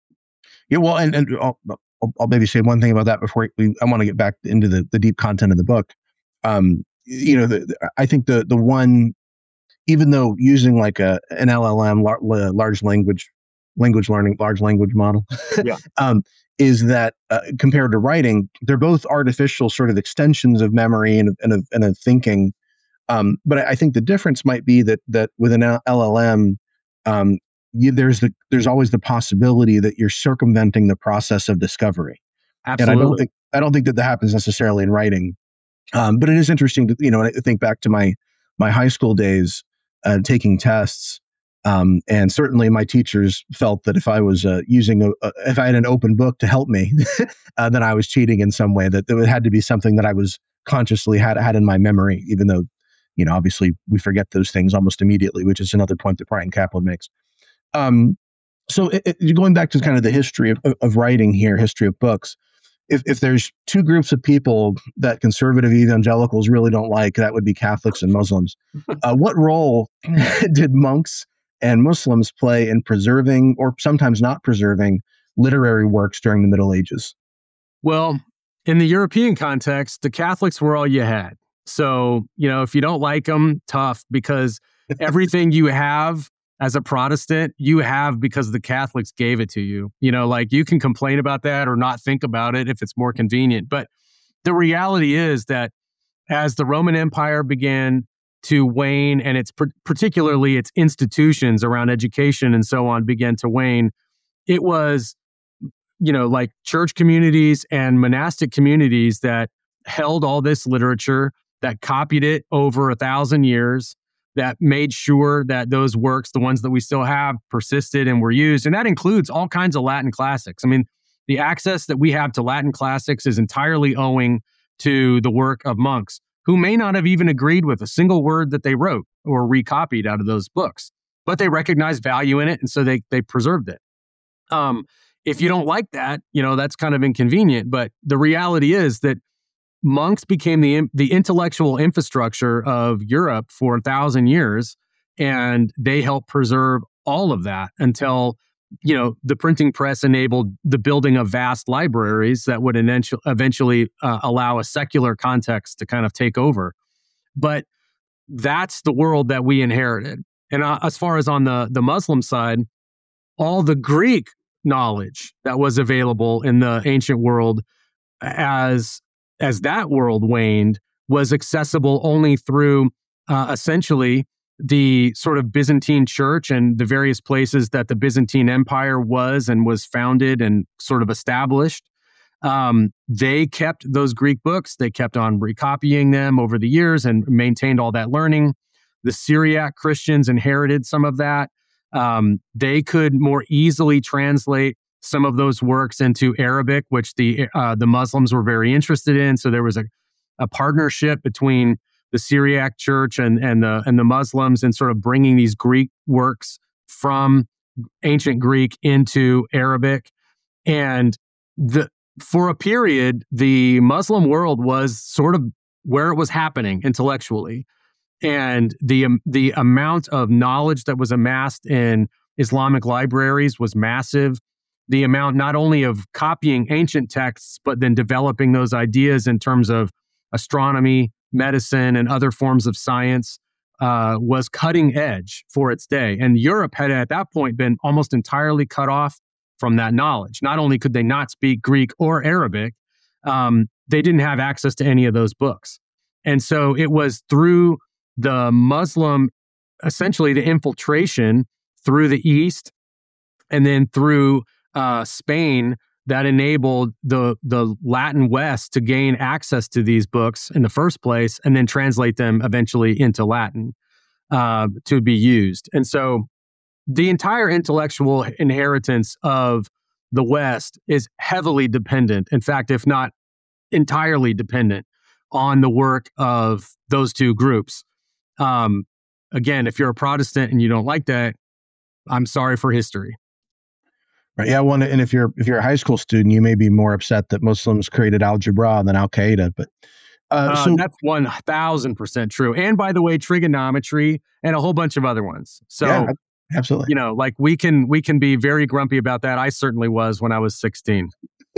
Yeah, well, and, and I'll, I'll maybe say one thing about that before we, I want to get back into the, the deep content of the book. Um, you know, the, the, I think the the one, even though using like a an L L M, lar- large language language learning, large language model, yeah. um, is that uh, compared to writing, they're both artificial sort of extensions of memory and and of, and of thinking. Um, but I think the difference might be that that with an L L M, um, You, there's the there's always the possibility that you're circumventing the process of discovery. Absolutely. And I don't think I don't think that that happens necessarily in writing. Um, but it is interesting to, you know, I think back to my my high school days, uh, taking tests, um, and certainly my teachers felt that if I was uh, using a, a if I had an open book to help me, uh, then I was cheating in some way. That there had to be something that I was consciously had had in my memory, even though, you know, obviously we forget those things almost immediately, which is another point that Bryan Caplan makes. Um, so it, it, going back to kind of the history of, of writing here, history of books, if, if there's two groups of people that conservative evangelicals really don't like, that would be Catholics and Muslims. Uh, what role did monks and Muslims play in preserving, or sometimes not preserving, literary works during the Middle Ages? Well, in the European context, the Catholics were all you had. So, you know, if you don't like them, tough, because everything you have as a Protestant, you have because the Catholics gave it to you. You know, like you can complain about that or not think about it if it's more convenient. But the reality is that as the Roman Empire began to wane, and it's particularly its institutions around education and so on began to wane, it was, you know, like church communities and monastic communities that held all this literature, that copied it over a thousand years, that made sure that those works, the ones that we still have, persisted and were used. And that includes all kinds of Latin classics. I mean, the access that we have to Latin classics is entirely owing to the work of monks who may not have even agreed with a single word that they wrote or recopied out of those books, but they recognized value in it, and so they they preserved it. Um, if you don't like that, you know, that's kind of inconvenient, but the reality is that monks became the the intellectual infrastructure of Europe for a thousand years, and they helped preserve all of that until, you know, the printing press enabled the building of vast libraries that would eventually eventually uh, allow a secular context to kind of take over. But that's the world that we inherited. And uh, as far as on the the Muslim side, all the Greek knowledge that was available in the ancient world, as as that world waned, was accessible only through uh, essentially the sort of Byzantine church and the various places that the Byzantine Empire was and was founded and sort of established. Um, they kept those Greek books. They kept on recopying them over the years and maintained all that learning. The Syriac Christians inherited some of that. Um, they could more easily translate some of those works into Arabic, which the uh, the Muslims were very interested in. So there was a, a partnership between the Syriac Church and and the and the Muslims in sort of bringing these Greek works from ancient Greek into Arabic. And the for a period, the Muslim world was sort of where it was happening intellectually. And the um, the amount of knowledge that was amassed in Islamic libraries was massive. The amount not only of copying ancient texts, but then developing those ideas in terms of astronomy, medicine, and other forms of science uh, was cutting edge for its day. And Europe had at that point been almost entirely cut off from that knowledge. Not only could they not speak Greek or Arabic, um, they didn't have access to any of those books. And so it was through the Muslim, essentially the infiltration through the East and then through uh, Spain that enabled the the Latin West to gain access to these books in the first place and then translate them eventually into Latin uh, to be used. And so the entire intellectual inheritance of the West is heavily dependent, in fact, if not entirely dependent, on the work of those two groups. Um, again, if you're a Protestant and you don't like that, I'm sorry for history. Right. Yeah. One, and if you're if you're a high school student, you may be more upset that Muslims created algebra than Al Qaeda. But uh, uh, so that's one thousand percent true. And by the way, trigonometry and a whole bunch of other ones. So, yeah, absolutely. You know, like we can we can be very grumpy about that. I certainly was when I was sixteen.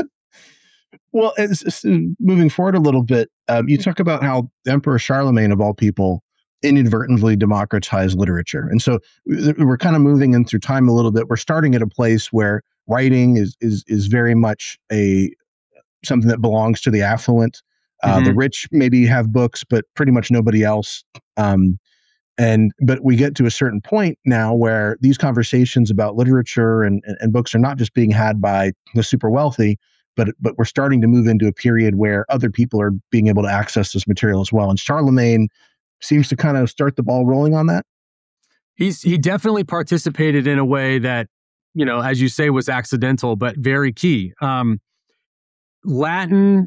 Well, it's, it's, moving forward a little bit, um, you talk about how Emperor Charlemagne, of all people, inadvertently democratized literature. And so we're kind of moving in through time a little bit. We're starting at a place where writing is is is very much a something that belongs to the affluent. Uh, mm-hmm. The rich maybe have books, but pretty much nobody else. Um, and but we get to a certain point now where these conversations about literature and, and, and books are not just being had by the super wealthy, but but we're starting to move into a period where other people are being able to access this material as well. And Charlemagne seems to kind of start the ball rolling on that. He's he definitely participated in a way that, you know, as you say, was accidental, but very key. Um, Latin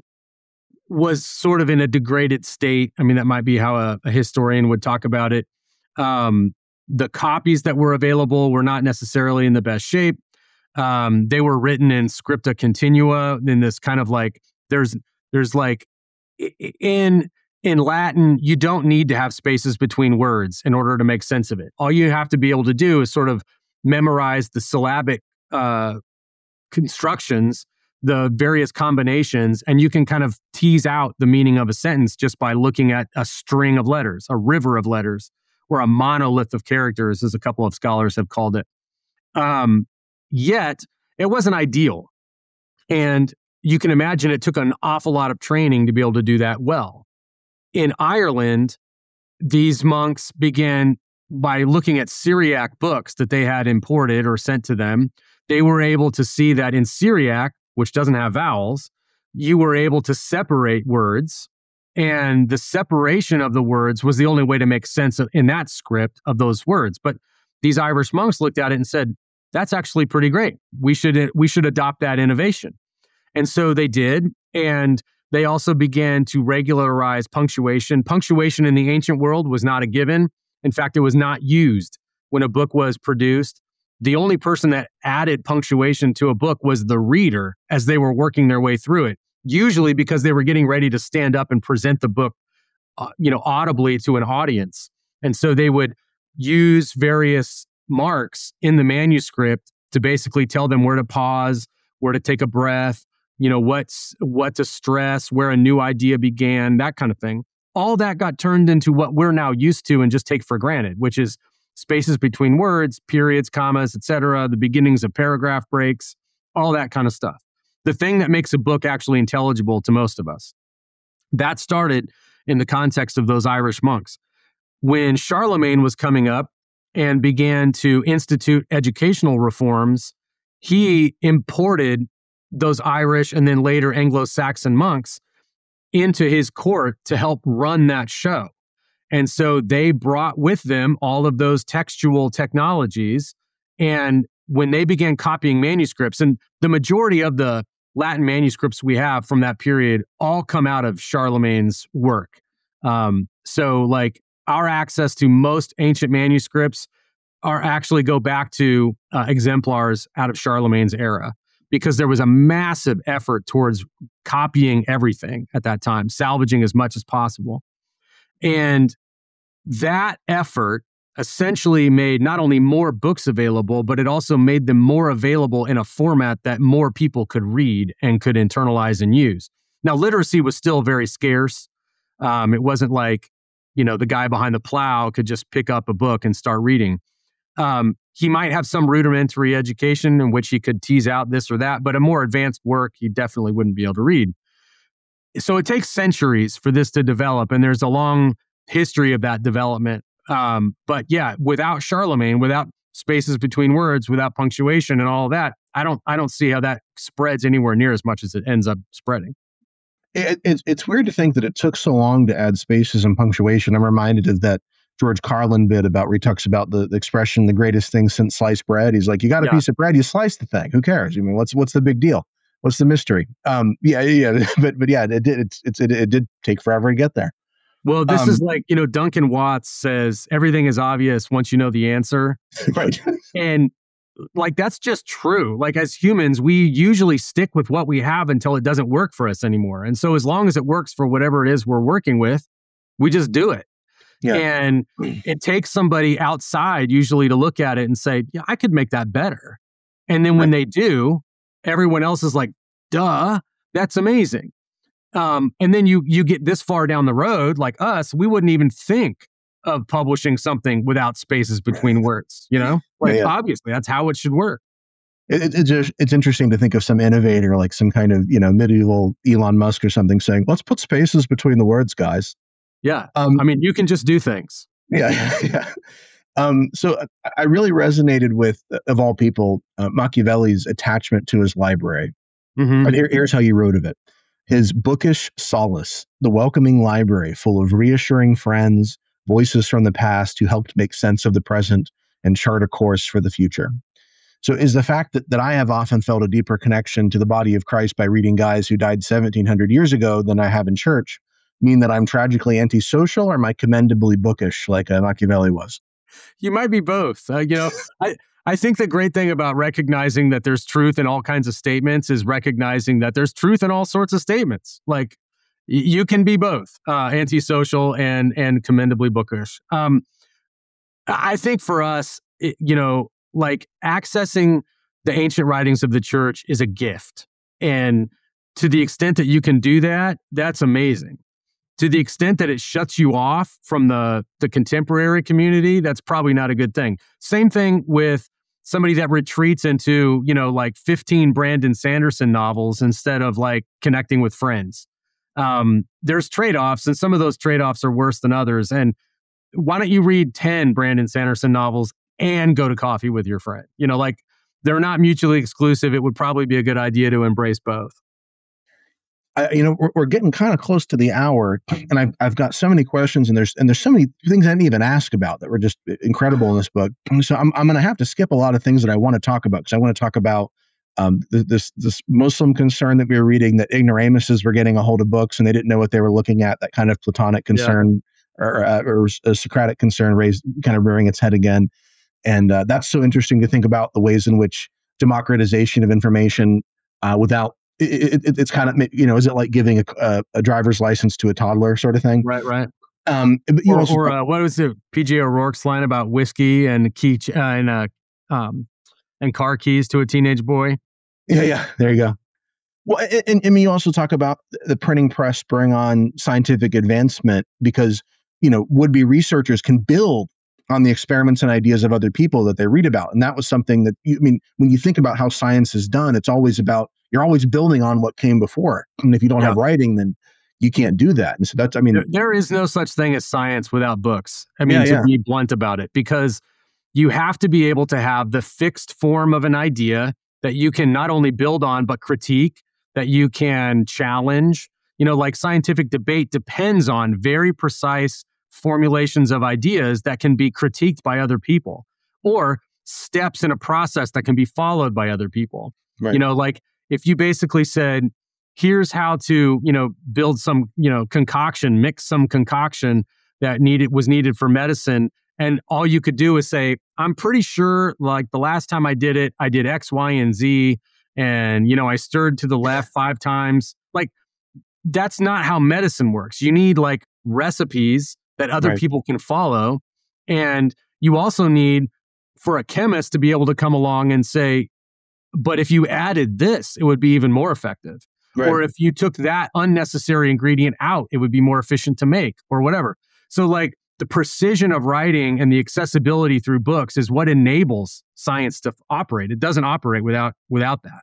was sort of in a degraded state. I mean, that might be how a, a historian would talk about it. Um, the copies that were available were not necessarily in the best shape. Um, they were written in scripta continua, in this kind of like, there's, there's like, in, in Latin, you don't need to have spaces between words in order to make sense of it. All you have to be able to do is sort of memorize the syllabic uh, constructions, the various combinations, and you can kind of tease out the meaning of a sentence just by looking at a string of letters, a river of letters, or a monolith of characters, as a couple of scholars have called it. Um, Yet, it wasn't ideal. And you can imagine it took an awful lot of training to be able to do that well. In Ireland, these monks began by looking at Syriac books that they had imported or sent to them. They were able to see that in Syriac, which doesn't have vowels, you were able to separate words. And the separation of the words was the only way to make sense of, in that script, of those words. But these Irish monks looked at it and said, that's actually pretty great. We should we should adopt that innovation. And so they did. And they also began to regularize punctuation. Punctuation in the ancient world was not a given. In fact, it was not used when a book was produced. The only person that added punctuation to a book was the reader as they were working their way through it, usually because they were getting ready to stand up and present the book, uh, you know, audibly to an audience. And so they would use various marks in the manuscript to basically tell them where to pause, where to take a breath, you know, what's what to stress, where a new idea began, that kind of thing. All that got turned into what we're now used to and just take for granted, which is spaces between words, periods, commas, et cetera, the beginnings of paragraph breaks, all that kind of stuff. The thing that makes a book actually intelligible to most of us. That started in the context of those Irish monks. When Charlemagne was coming up and began to institute educational reforms, he imported those Irish and then later Anglo-Saxon monks into his court to help run that show. And so they brought with them all of those textual technologies. And when they began copying manuscripts, and the majority of the Latin manuscripts we have from that period all come out of Charlemagne's work. Um, so like, our access to most ancient manuscripts are actually go back to uh, exemplars out of Charlemagne's era, because there was a massive effort towards copying everything at that time, salvaging as much as possible. And that effort essentially made not only more books available, but it also made them more available in a format that more people could read and could internalize and use. Now, literacy was still very scarce. Um, it wasn't like, you know, the guy behind the plow could just pick up a book and start reading. Um, he might have some rudimentary education in which he could tease out this or that, but a more advanced work, he definitely wouldn't be able to read. So it takes centuries for this to develop, and there's a long history of that development. Um, but yeah, without Charlemagne, without spaces between words, without punctuation and all of that, I don't, I don't see how that spreads anywhere near as much as it ends up spreading. It, it, it's weird to think that it took so long to add spaces and punctuation. I'm reminded of that George Carlin bit about where he talks about the, the expression, the greatest thing since sliced bread. He's like, you got a Yeah. piece of bread, you slice the thing. Who cares? I mean, what's what's the big deal? What's the mystery? Um, yeah, yeah, but but yeah, it did. It's, it's it, it did take forever to get there. Well, this Um, is like, you know, Duncan Watts says everything is obvious once you know the answer. Right. And like, that's just true. Like, as humans, we usually stick with what we have until it doesn't work for us anymore. And so as long as it works for whatever it is we're working with, we just do it. Yeah. And it takes somebody outside usually to look at it and say, yeah, I could make that better. And then when they do, everyone else is like, duh, that's amazing. Um, and then you you get this far down the road, like us, we wouldn't even think of publishing something without spaces between words, you know? Like, Yeah, yeah. obviously, that's how it should work. It, it, it's just, it's interesting to think of some innovator, like some kind of, you know, medieval Elon Musk or something, saying, let's put spaces between the words, guys. Yeah. Um, I mean, you can just do things. Yeah, yeah. Um, so I- I really resonated with, of all people, uh, Machiavelli's attachment to his library. Mhm. And here, here's how he wrote of it. His bookish solace, the welcoming library full of reassuring friends, voices from the past who helped make sense of the present and chart a course for the future. So is the fact that, that I have often felt a deeper connection to the body of Christ by reading guys who died seventeen hundred years ago than I have in church mean that I'm tragically antisocial, or am I commendably bookish like uh, Machiavelli was? You might be both. Uh, you know, I, I think the great thing about recognizing that there's truth in all kinds of statements is recognizing that there's truth in all sorts of statements. Like, y- you can be both uh, antisocial and and commendably bookish. Um, I think for us, it, you know, like accessing the ancient writings of the church is a gift. And to the extent that you can do that, that's amazing. To the extent that it shuts you off from the, the contemporary community, that's probably not a good thing. Same thing with somebody that retreats into, you know, like fifteen Brandon Sanderson novels instead of like connecting with friends. Um, there's trade-offs, and some of those trade-offs are worse than others. And why don't you read ten Brandon Sanderson novels and go to coffee with your friend? You know, like, they're not mutually exclusive. It would probably be a good idea to embrace both. I, you know, we're, we're getting kind of close to the hour, and I've I've got so many questions, and there's and there's so many things I didn't even ask about that were just incredible in this book. And so I'm I'm going to have to skip a lot of things that I want to talk about, because I want to talk about um, th- this this Muslim concern that we were reading, that ignoramuses were getting a hold of books and they didn't know what they were looking at. That kind of Platonic concern yeah. or, uh, or a Socratic concern raised, kind of rearing its head again, and uh, that's so interesting to think about the ways in which democratization of information uh, without It, it, it's kind of, you know, is it like giving a, a, a driver's license to a toddler sort of thing? Right, right. Um, but you or also, or uh, what was it? P J O'Rourke's line about whiskey and key ch- uh, and uh, um, and car keys to a teenage boy. Yeah, yeah. There you go. Well, and, and you also talk about the printing press spurring on scientific advancement, because, you know, would-be researchers can build on the experiments and ideas of other people that they read about. And that was something that, you, I mean, when you think about how science is done, it's always about, you're always building on what came before. And if you don't Yeah. have writing, then you can't do that. And so that's, I mean, There, there is no such thing as science without books. I mean, Yeah, to yeah. be blunt about it, because you have to be able to have the fixed form of an idea that you can not only build on, but critique, that you can challenge. You know, like, scientific debate depends on very precise formulations of ideas that can be critiqued by other people, or steps in a process that can be followed by other people. Right. You know, like, if you basically said, here's how to, you know, build some, you know, concoction, mix some concoction that needed was needed for medicine, and all you could do is say, I'm pretty sure, like, the last time I did it, I did X, Y, and Z, and, you know, I stirred to the left five times. Like, that's not how medicine works. You need, like, recipes that other Right. people can follow. And you also need, for a chemist to be able to come along and say, but if you added this, it would be even more effective. Right. Or if you took that unnecessary ingredient out, it would be more efficient to make, or whatever. So, like, the precision of writing and the accessibility through books is what enables science to operate. It doesn't operate without without that.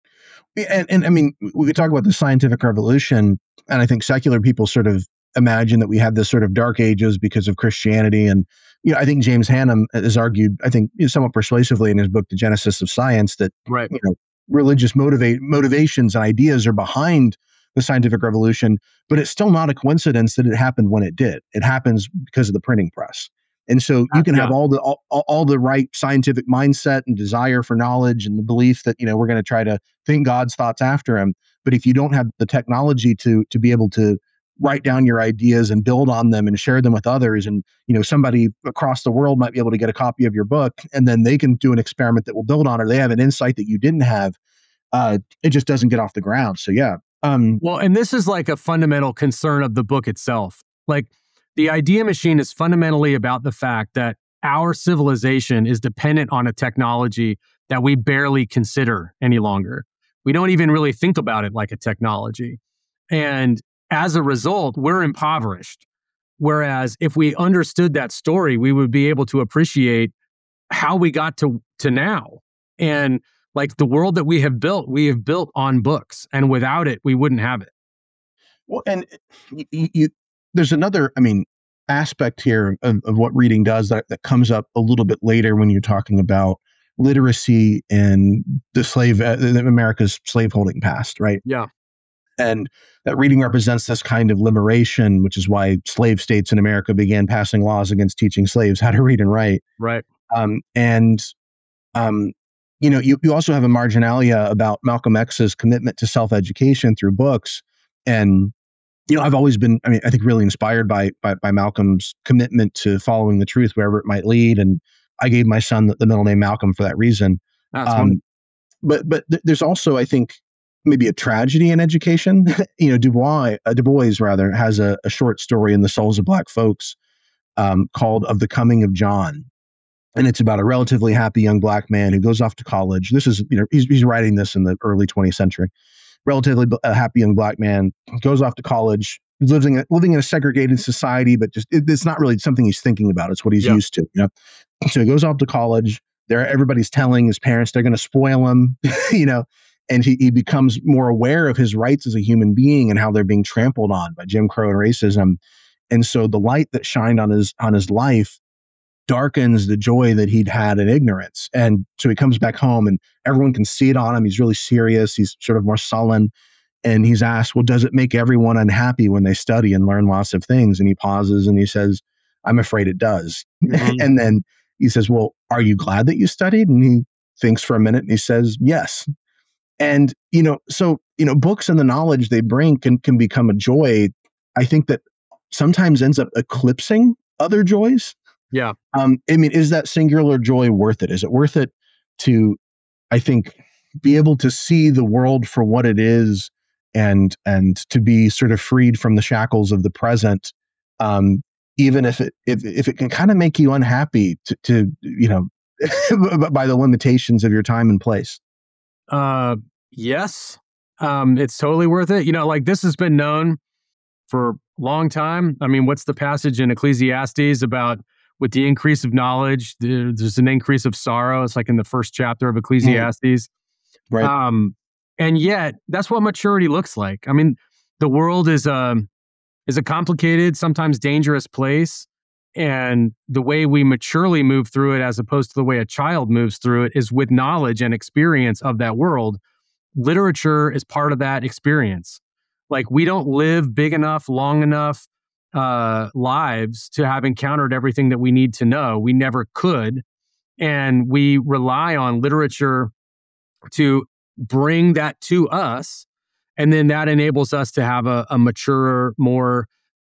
And, and I mean, we could talk about the scientific revolution, and I think secular people sort of imagine that we had this sort of dark ages because of Christianity. And, you know, I think James Hannam has argued, I think somewhat persuasively in his book, The Genesis of Science, that, right. you know, religious motivate motivations and ideas are behind the scientific revolution, but it's still not a coincidence that it happened when it did. It happens because of the printing press. And so you can yeah. have all the all, all the right scientific mindset and desire for knowledge and the belief that, you know, we're going to try to think God's thoughts after him. But if you don't have the technology to to be able to write down your ideas and build on them and share them with others, and, you know, somebody across the world might be able to get a copy of your book, and then they can do an experiment that will build on it. They have an insight that you didn't have. Uh, it just doesn't get off the ground. So yeah. Um, well, and this is like a fundamental concern of the book itself. Like, the Idea Machine is fundamentally about the fact that our civilization is dependent on a technology that we barely consider any longer. We don't even really think about it like a technology. And as a result, we're impoverished. Whereas if we understood that story, we would be able to appreciate how we got to, to now. And like the world that we have built, we have built on books. And without it, we wouldn't have it. Well, and you, you there's another, I mean, aspect here of, of what reading does that, that comes up a little bit later when you're talking about literacy and the slave, uh, America's slaveholding past, right? Yeah. And that reading represents this kind of liberation, which is why slave states in America began passing laws against teaching slaves how to read and write. Right. Um, and, um, you know, you, you also have a marginalia about Malcolm X's commitment to self-education through books. And, you know, I've always been, I mean, I think really inspired by, by, by Malcolm's commitment to following the truth wherever it might lead. And I gave my son the, the middle name Malcolm for that reason. That's um, but but th- there's also, I think, maybe a tragedy in education. you know, Du Bois, uh, Du Bois rather, has a, a short story in The Souls of Black Folks um, called Of the Coming of John. And it's about a relatively happy young black man who goes off to college. This is, you know, he's, he's writing this in the early twentieth century. Relatively a happy young black man goes off to college, living in, living in a segregated society, but just it, it's not really something he's thinking about. It's what he's yeah. used to. You know, so he goes off to college. There, everybody's telling his parents they're going to spoil him. you know, and he he becomes more aware of his rights as a human being and how they're being trampled on by Jim Crow and racism. And so the light that shined on his on his life darkens the joy that he'd had in ignorance. And so he comes back home and everyone can see it on him. He's really serious. He's sort of more sullen. And he's asked, well, does it make everyone unhappy when they study and learn lots of things? And he pauses and he says, I'm afraid it does. Mm-hmm. And then he says, well, are you glad that you studied? And he thinks for a minute and he says, yes. And, you know, so, you know, books and the knowledge they bring can, can become a joy, I think, that sometimes ends up eclipsing other joys. Yeah. Um, I mean, is that singular joy worth it? Is it worth it to, I think, be able to see the world for what it is and and to be sort of freed from the shackles of the present, um, even if it if if it can kind of make you unhappy to, to you know, by the limitations of your time and place? Uh, yes. Um, it's totally worth it. You know, like this has been known for a long time. I mean, what's the passage in Ecclesiastes about? With the increase of knowledge, there's an increase of sorrow. It's like in the first chapter of Ecclesiastes. Mm. Right. Um, and yet, that's what maturity looks like. I mean, the world is a, is a complicated, sometimes dangerous place. And the way we maturely move through it, as opposed to the way a child moves through it, is with knowledge and experience of that world. Literature is part of that experience. Like, we don't live big enough, long enough, uh, lives to have encountered everything that we need to know. We never could. And we rely on literature to bring that to us. And then that enables us to have a, a mature, more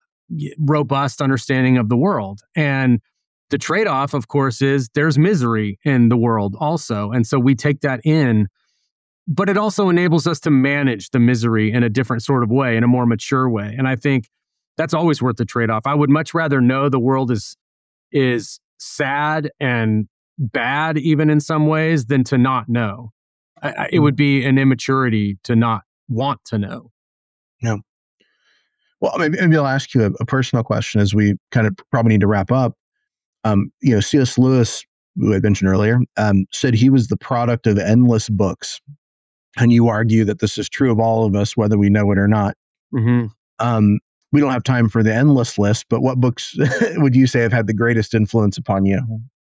robust understanding of the world. And the trade-off, of course, is there's misery in the world also. And so we take that in, but it also enables us to manage the misery in a different sort of way, in a more mature way. And I think that's always worth the trade-off. I would much rather know the world is is sad and bad, even in some ways, than to not know. I, I, it would be an immaturity to not want to know. No. Well, maybe, maybe I'll ask you a, a personal question as we kind of probably need to wrap up. Um, you know, C S. Lewis, who I mentioned earlier, um, said he was the product of endless books. And you argue that this is true of all of us, whether we know it or not. Mm-hmm. Um, we don't have time for the endless list, but what books would you say have had the greatest influence upon you?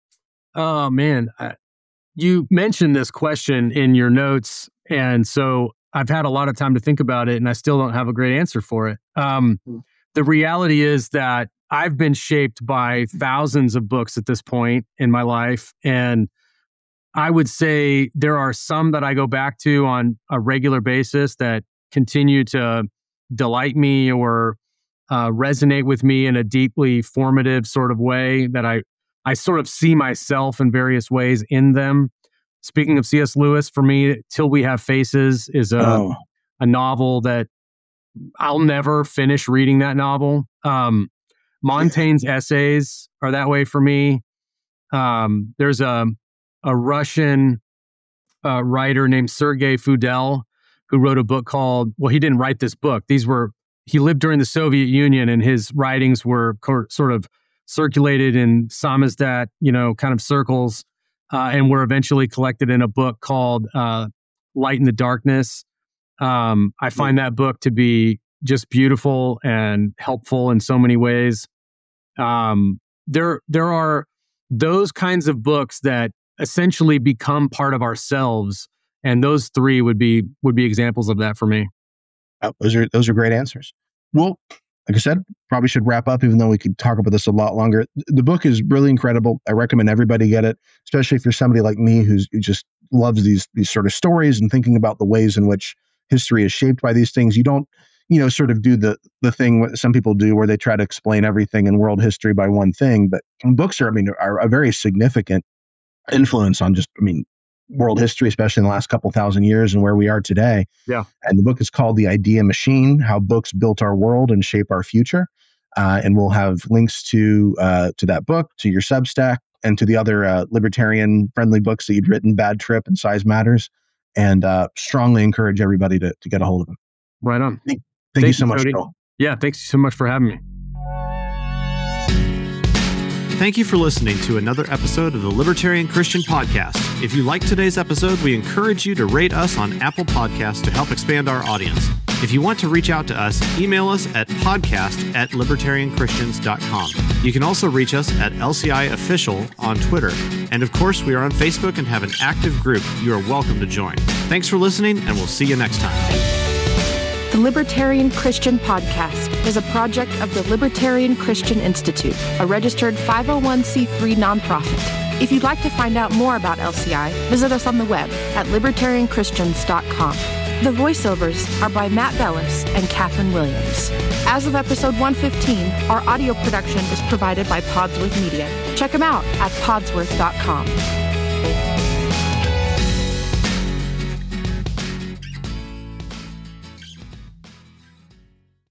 Oh, man. I, you mentioned this question in your notes. And so I've had a lot of time to think about it, and I still don't have a great answer for it. Um, the reality is that I've been shaped by thousands of books at this point in my life. And I would say there are some that I go back to on a regular basis that continue to delight me or uh, resonate with me in a deeply formative sort of way that I, I sort of see myself in various ways in them. Speaking of C S. Lewis, for me, Till We Have Faces is a, Oh. a novel that I'll never finish reading that novel. Um, Montaigne's essays are that way for me. Um, there's a, a Russian uh, writer named Sergei Fudel who wrote a book called, well, he didn't write this book. These were, he lived during the Soviet Union, and his writings were co- sort of circulated in samizdat, you know, kind of circles, uh, and were eventually collected in a book called uh, Light in the Darkness. Um, I find that book to be just beautiful and helpful in so many ways. Um, there, there are those kinds of books that essentially become part of ourselves, and those three would be would be examples of that for me. Oh, those are those are great answers. Well, like I said, probably should wrap up, even though we could talk about this a lot longer. The book is really incredible. I recommend everybody get it, especially if you're somebody like me who's, who just loves these these sort of stories and thinking about the ways in which history is shaped by these things. You don't, you know, sort of do the the thing what some people do where they try to explain everything in world history by one thing. But books are, I mean, are a very significant influence on just, I mean, world history, especially in the last couple thousand years and where we are today. Yeah. And the book is called The Idea Machine: How Books Built Our World and Shape Our Future. Uh, and we'll have links to uh, to that book, to your Substack, and to the other uh, libertarian-friendly books that you'd written, Bad Trip and Size Matters. And uh, strongly encourage everybody to, to get a hold of them. Right on. Thank, thank, thank you so much, Cody. Joel. Yeah, thanks so much for having me. Thank you for listening to another episode of the Libertarian Christian Podcast. If you liked today's episode, we encourage you to rate us on Apple Podcasts to help expand our audience. If you want to reach out to us, email us at podcast at libertarian christians dot com. You can also reach us at L C I Official on Twitter. And of course, we are on Facebook and have an active group you are welcome to join. Thanks for listening, and we'll see you next time. The Libertarian Christian Podcast is a project of the Libertarian Christian Institute, a registered five oh one c three nonprofit. If you'd like to find out more about L C I, visit us on the web at libertarian christians dot com. The voiceovers are by Matt Bellis and Catherine Williams. As of episode one fifteen, our audio production is provided by Podsworth Media. Check them out at podsworth dot com.